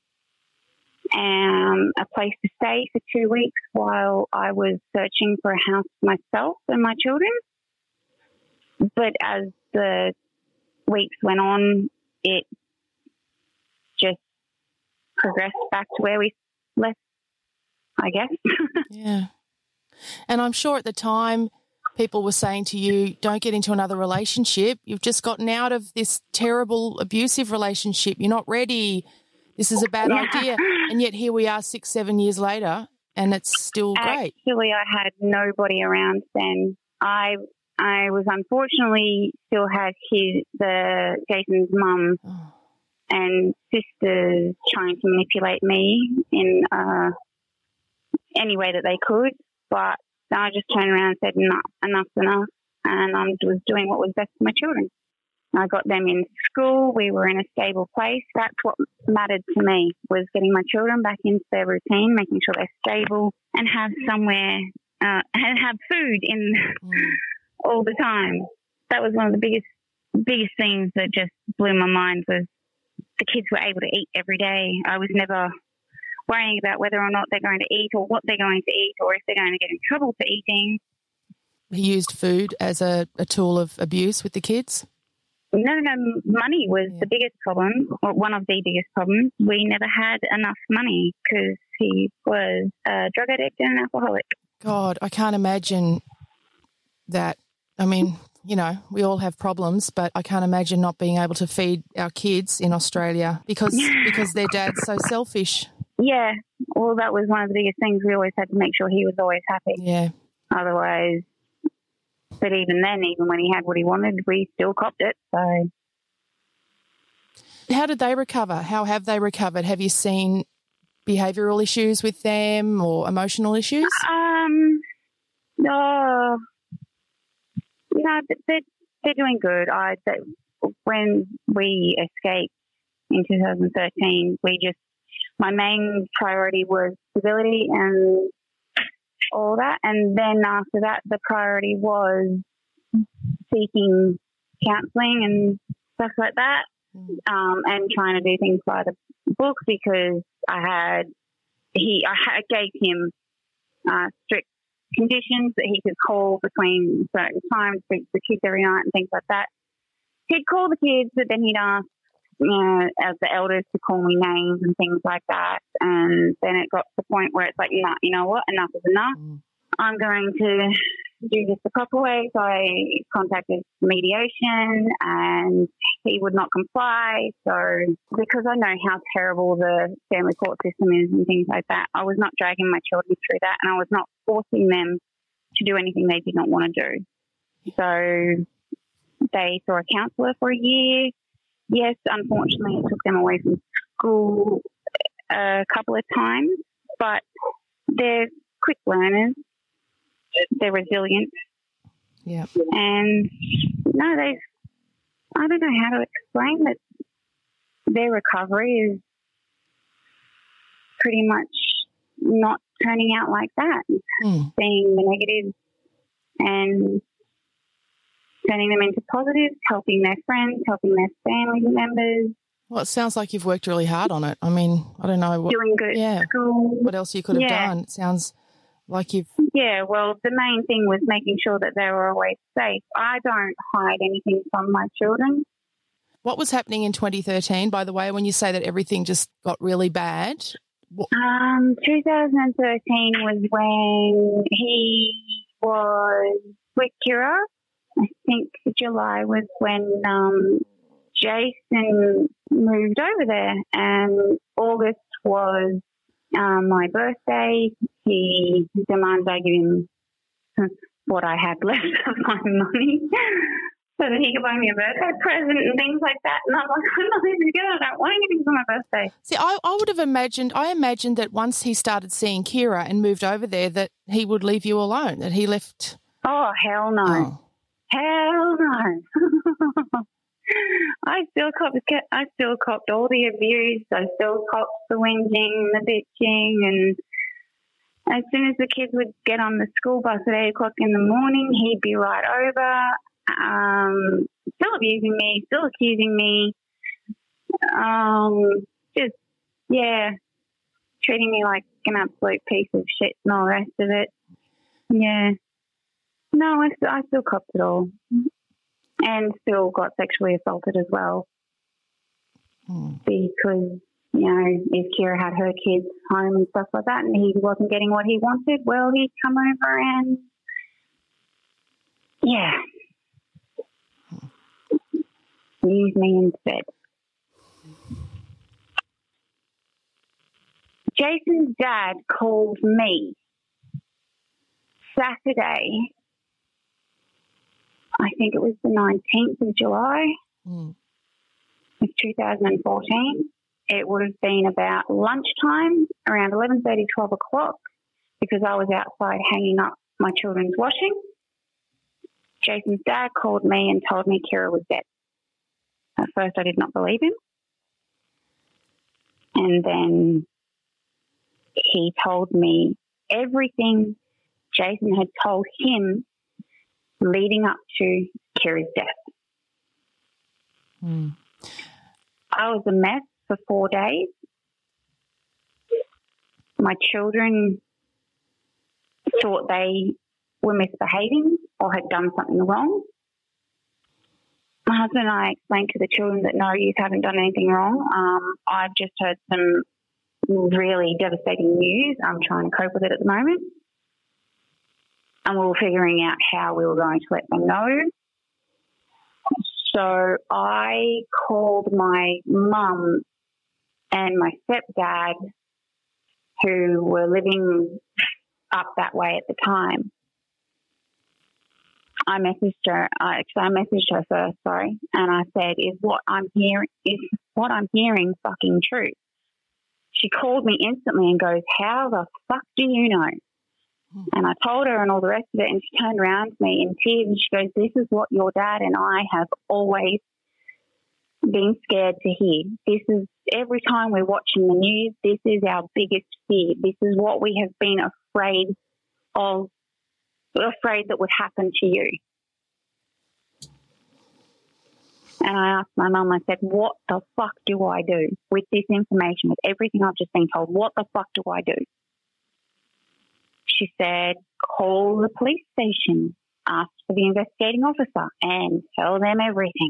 and a place to stay for 2 weeks while I was searching for a house for myself and my children. But as the weeks went on, it just progressed back to where we left, I guess. Yeah. And I'm sure at the time people were saying to you, don't get into another relationship. You've just gotten out of this terrible abusive relationship. You're not ready. This is a bad idea. And yet here we are 6-7 years later and it's still great. Actually, I had nobody around then. I was unfortunately still had Jason's mum and sisters trying to manipulate me in any way that they could, but I just turned around and said, no, enough's enough, and I was doing what was best for my children. I got them in school. We were in a stable place. That's what mattered to me, was getting my children back into their routine, making sure they're stable and have somewhere and have food in all the time. That was one of the biggest things that just blew my mind, was the kids were able to eat every day. I was never worrying about whether or not they're going to eat or what they're going to eat or if they're going to get in trouble for eating. He used food as a tool of abuse with the kids? No. Money was the biggest problem, or one of the biggest problems. We never had enough money because he was a drug addict and an alcoholic. God, I can't imagine that. I mean, we all have problems, but I can't imagine not being able to feed our kids in Australia because their dad's so selfish. Yeah, well, that was one of the biggest things. We always had to make sure he was always happy. Yeah. Otherwise, but even then, even when he had what he wanted, we still copped it. So, how did they recover? How have they recovered? Have you seen behavioural issues with them or emotional issues? No, they're doing good. When we escaped in 2013, my main priority was stability and all that. And then after that, the priority was seeking counselling and stuff like that, and trying to do things by the book, because I gave him strict conditions, that he could call between certain times, speak to the kids every night and things like that. He'd call the kids, but then he'd ask, as the elders to call me names and things like that. And then it got to the point where it's like, nah, you know what, enough is enough. I'm going to do this the proper way. So I contacted mediation and he would not comply. So because I know how terrible the family court system is and things like that, I was not dragging my children through that, and I was not forcing them to do anything they did not want to do. So they saw a counsellor for a year. Yes, unfortunately, it took them away from school a couple of times, but they're quick learners. They're resilient. Yeah. And no, I don't know how to explain that their recovery is pretty much not turning out like that. Seeing the negatives and turning them into positives, helping their friends, helping their family members. Well, it sounds like you've worked really hard on it. I mean, I don't know. Doing good at school. What else you could have done? It sounds like you've... Yeah, well, the main thing was making sure that they were always safe. I don't hide anything from my children. What was happening in 2013, by the way, when you say that everything just got really bad? 2013 was when he was with Kira. I think July was when Jason moved over there, and August was my birthday. He demands I give him what I had left of my money so that he could buy me a birthday present and things like that. And I'm like, I'm not even good. I don't want anything for my birthday. See, I imagined that once he started seeing Kira and moved over there that he would leave you alone, that he left. Oh, hell no. Oh. Hell no. I still copped all the abuse. I still copped the whinging, the bitching, and as soon as the kids would get on the school bus at 8 o'clock in the morning, he'd be right over, still abusing me, still accusing me, treating me like an absolute piece of shit and all the rest of it. Yeah. No, I still copped it all. And still got sexually assaulted as well. Because, if Kira had her kids home and stuff like that and he wasn't getting what he wanted, well, he'd come over and, use me instead. Jason's dad called me Saturday, I think it was the 19th of July of 2014. It would have been about lunchtime, around 11:30, 12 o'clock, because I was outside hanging up my children's washing. Jason's dad called me and told me Kira was dead. At first I did not believe him. And then he told me everything Jason had told him leading up to Kira's death. I was a mess for 4 days. My children thought they were misbehaving or had done something wrong. My husband and I explained to the children that no, you haven't done anything wrong. I've just heard some really devastating news. I'm trying to cope with it at the moment. And we were figuring out how we were going to let them know. So I called my mum and my stepdad, who were living up that way at the time. I messaged her first, and I said, "Is what I'm hearing fucking true?" She called me instantly and goes, "How the fuck do you know?" And I told her and all the rest of it, and she turned around to me in tears and she goes, "This is what your dad and I have always been scared to hear. This is, every time we're watching the news, this is our biggest fear. This is what we have been afraid that would happen to you." And I asked my mum, I said, "What the fuck do I do with this information, with everything I've just been told? What the fuck do I do?" she said, call the police station, ask for the investigating officer and tell them everything.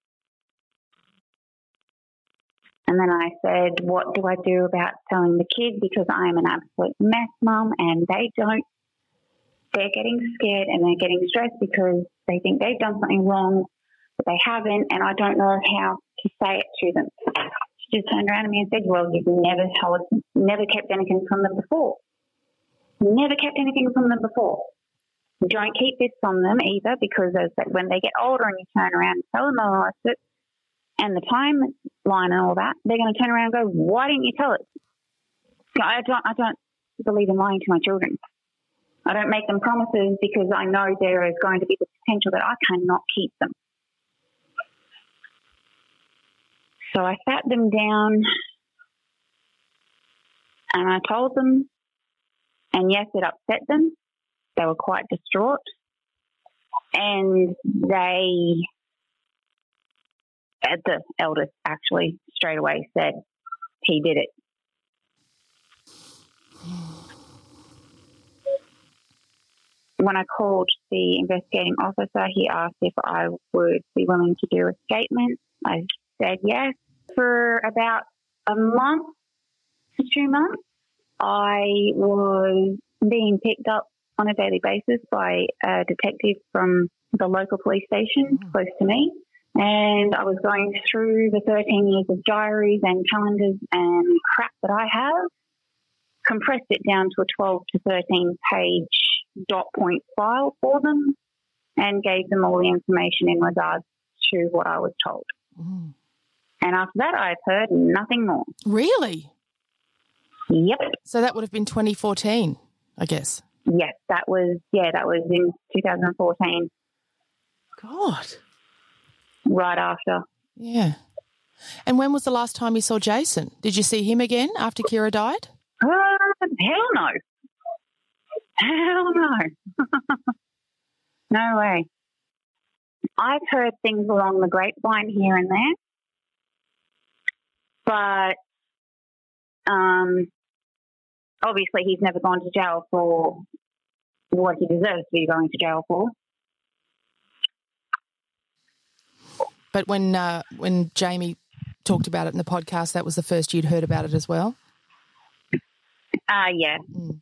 And then I said, what do I do about telling the kids? Because I am an absolute mess, Mum, and they're getting scared and they're getting stressed because they think they've done something wrong, but they haven't, and I don't know how to say it to them. She just turned around to me and said, well, you've never kept anything from them before. Never kept anything from them before. Don't keep this from them either, because when they get older and you turn around and tell them all it, and the timeline and all that, they're going to turn around and go, why didn't you tell us? So I don't believe in lying to my children. I don't make them promises because I know there is going to be the potential that I cannot keep them. So I sat them down and I told them, and yes, it upset them. They were quite distraught. And the eldest actually straight away said he did it. When I called the investigating officer, he asked if I would be willing to do a statement. I said yes. For about a month to 2 months, I was being picked up on a daily basis by a detective from the local police station close to me. And I was going through the 13 years of diaries and calendars and crap that I have, compressed it down to a 12 to 13 page dot point file for them, and gave them all the information in regards to what I was told. Mm. And after that, I've heard nothing more. Really? Yep. So that would have been 2014, I guess. Yes, that was in 2014. God. Right after. Yeah. And when was the last time you saw Jason? Did you see him again after Kira died? Hell no. Hell no. No way. I've heard things along the grapevine here and there, but obviously he's never gone to jail for what he deserves to be going to jail for. But when Jamie talked about it in the podcast, that was the first you'd heard about it as well? Yeah. Mm.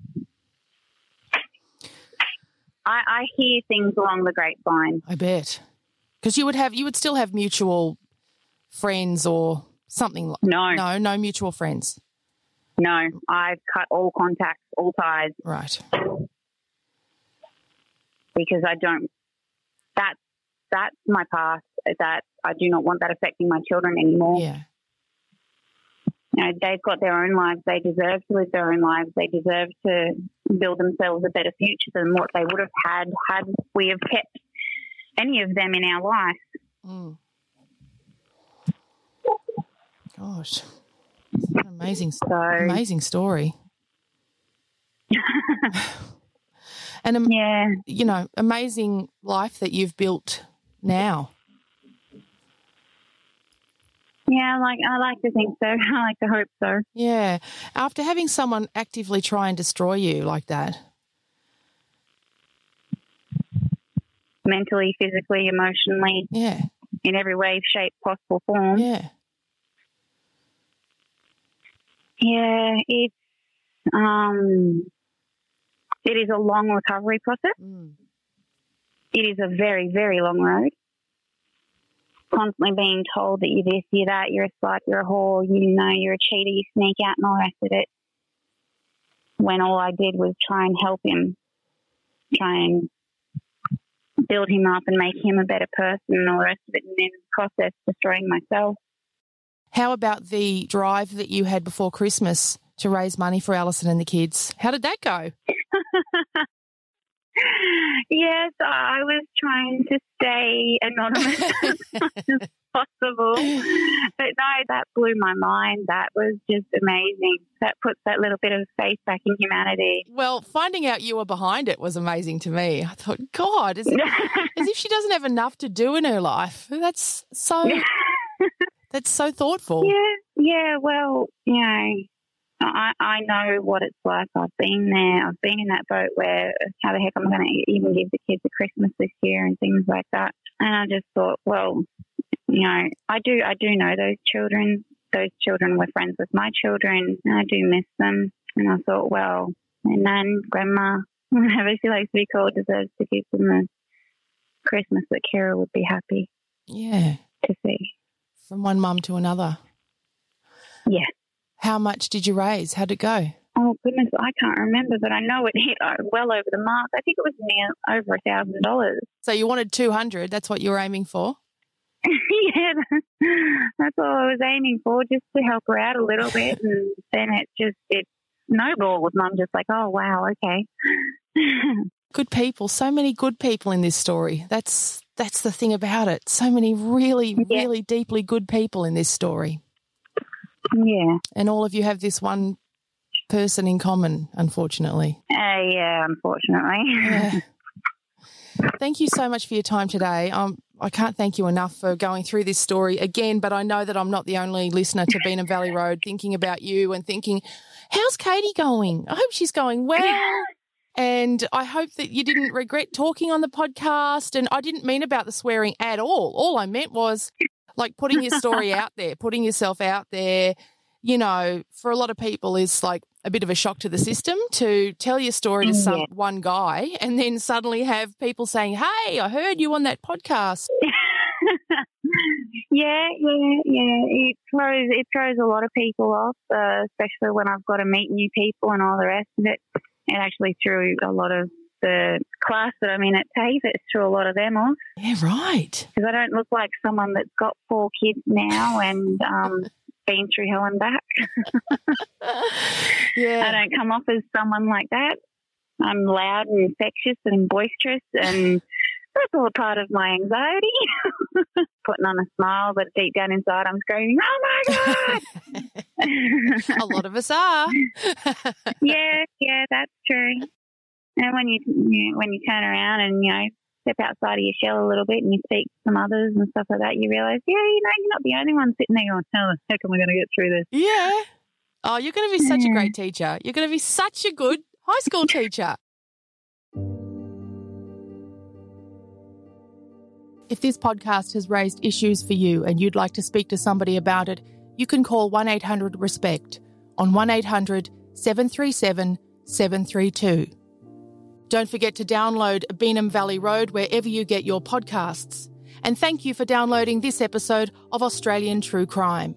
I hear things along the grapevine. I bet. Because you would still have mutual friends or something. No mutual friends. No, I've cut all contacts, all ties. Right. Because I don't. That's my past. That I do not want that affecting my children anymore. Yeah. You know, they've got their own lives. They deserve to live their own lives. They deserve to build themselves a better future than what they would have had we have kept any of them in our life. Mm. Gosh, it's an amazing story. And you know, amazing life that you've built now. Yeah, I like to think so. I like to hope so. Yeah. After having someone actively try and destroy you like that. Mentally, physically, emotionally. Yeah. In every way, shape, possible form. Yeah. Yeah, it is a long recovery process. Mm. It is a very, very long road. Constantly being told that you're this, you're that, you're a slut, you're a whore, you're a cheater, you sneak out and all the rest of it. When all I did was try and help him, try and build him up and make him a better person and all the rest of it, and then in the process destroying myself. How about the drive that you had before Christmas to raise money for Alison and the kids? How did that go? Yes, I was trying to stay anonymous as much as possible. But no, that blew my mind. That was just amazing. That puts that little bit of faith back in humanity. Well, finding out you were behind it was amazing to me. I thought, God, as if she doesn't have enough to do in her life. That's so thoughtful. Yeah, well, you know, I I know what it's like. I've been there. I've been in that boat where how the heck am I going to even give the kids a Christmas this year and things like that. And I just thought, well, you know, I do know those children. Those children were friends with my children, and I do miss them. And I thought, well, my nan, grandma, whatever she likes to be called, deserves to give them the Christmas that Kira would be happy to see. From one mum to another. Yeah. How much did you raise? How'd it go? Oh, goodness, I can't remember, but I know it hit well over the mark. I think it was near over $1,000. So you wanted 200. That's what you were aiming for? Yeah, that's all I was aiming for, just to help her out a little bit. And then it snowballed with Mum just like, oh, wow, okay. Good people, so many good people in this story. That's the thing about it. So many really, really deeply good people in this story. Yeah. And all of you have this one person in common, unfortunately. Yeah, unfortunately. Yeah. Thank you so much for your time today. I can't thank you enough for going through this story again, but I know that I'm not the only listener to Beanham Valley Road thinking about you and thinking, how's Katie going? I hope she's going well. And I hope that you didn't regret talking on the podcast. And I didn't mean about the swearing at all. All I meant was like putting your story out there, putting yourself out there, you know, for a lot of people is like a bit of a shock to the system to tell your story to one guy and then suddenly have people saying, hey, I heard you on that podcast. Yeah. It throws a lot of people off, especially when I've got to meet new people and all the rest of it. It actually threw a lot of the class that I'm in at TAFE, it threw a lot of them off. Yeah, right. Because I don't look like someone that's got 4 kids now and been through hell and back. Yeah. I don't come off as someone like that. I'm loud and infectious and boisterous, and that's all a part of my anxiety. Putting on a smile, but deep down inside I'm screaming, oh my God! A lot of us are. Yeah, that's true. And when you turn around and, you know, step outside of your shell a little bit and you speak to some others and stuff like that, you realise, yeah, you know, you're not the only one sitting there going, how the heck am I going to get through this? Yeah. Oh, you're going to be such a great teacher. You're going to be such a good high school teacher. If this podcast has raised issues for you and you'd like to speak to somebody about it, you can call 1-800-RESPECT on 1-800-737-732. Don't forget to download Beanham Valley Road wherever you get your podcasts. And thank you for downloading this episode of Australian True Crime.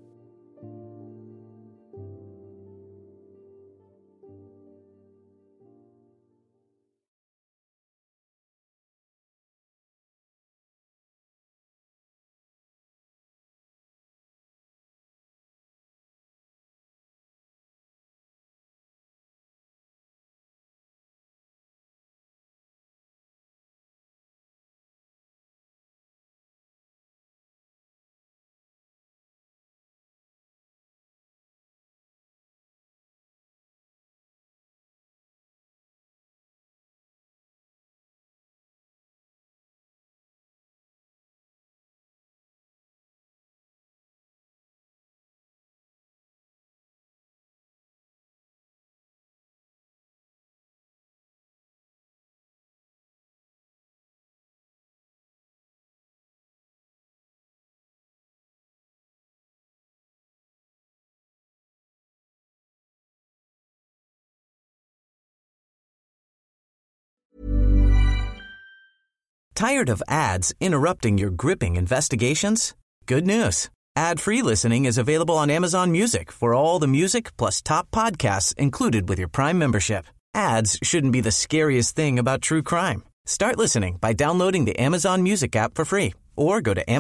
Tired of ads interrupting your gripping investigations? Good news. Ad-free listening is available on Amazon Music for all the music plus top podcasts included with your Prime membership. Ads shouldn't be the scariest thing about true crime. Start listening by downloading the Amazon Music app for free or go to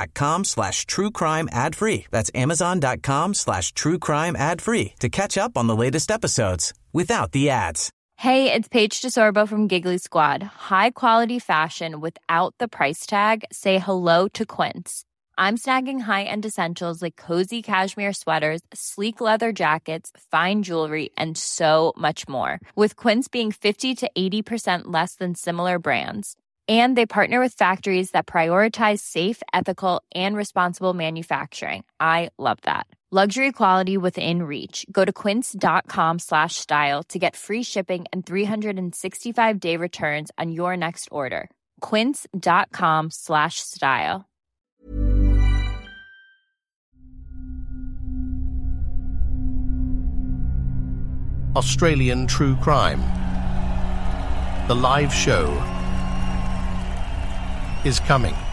amazon.com/truecrime ad-free. That's amazon.com/truecrime ad-free to catch up on the latest episodes without the ads. Hey, it's Paige DeSorbo from Giggly Squad. High quality fashion without the price tag. Say hello to Quince. I'm snagging high-end essentials like cozy cashmere sweaters, sleek leather jackets, fine jewelry, and so much more. With Quince being 50 to 80% less than similar brands. And they partner with factories that prioritize safe, ethical, and responsible manufacturing. I love that. Luxury quality within reach. Go to quince.com/style to get free shipping and 365-day returns on your next order. Quince.com/style. Australian True Crime. The live show is coming.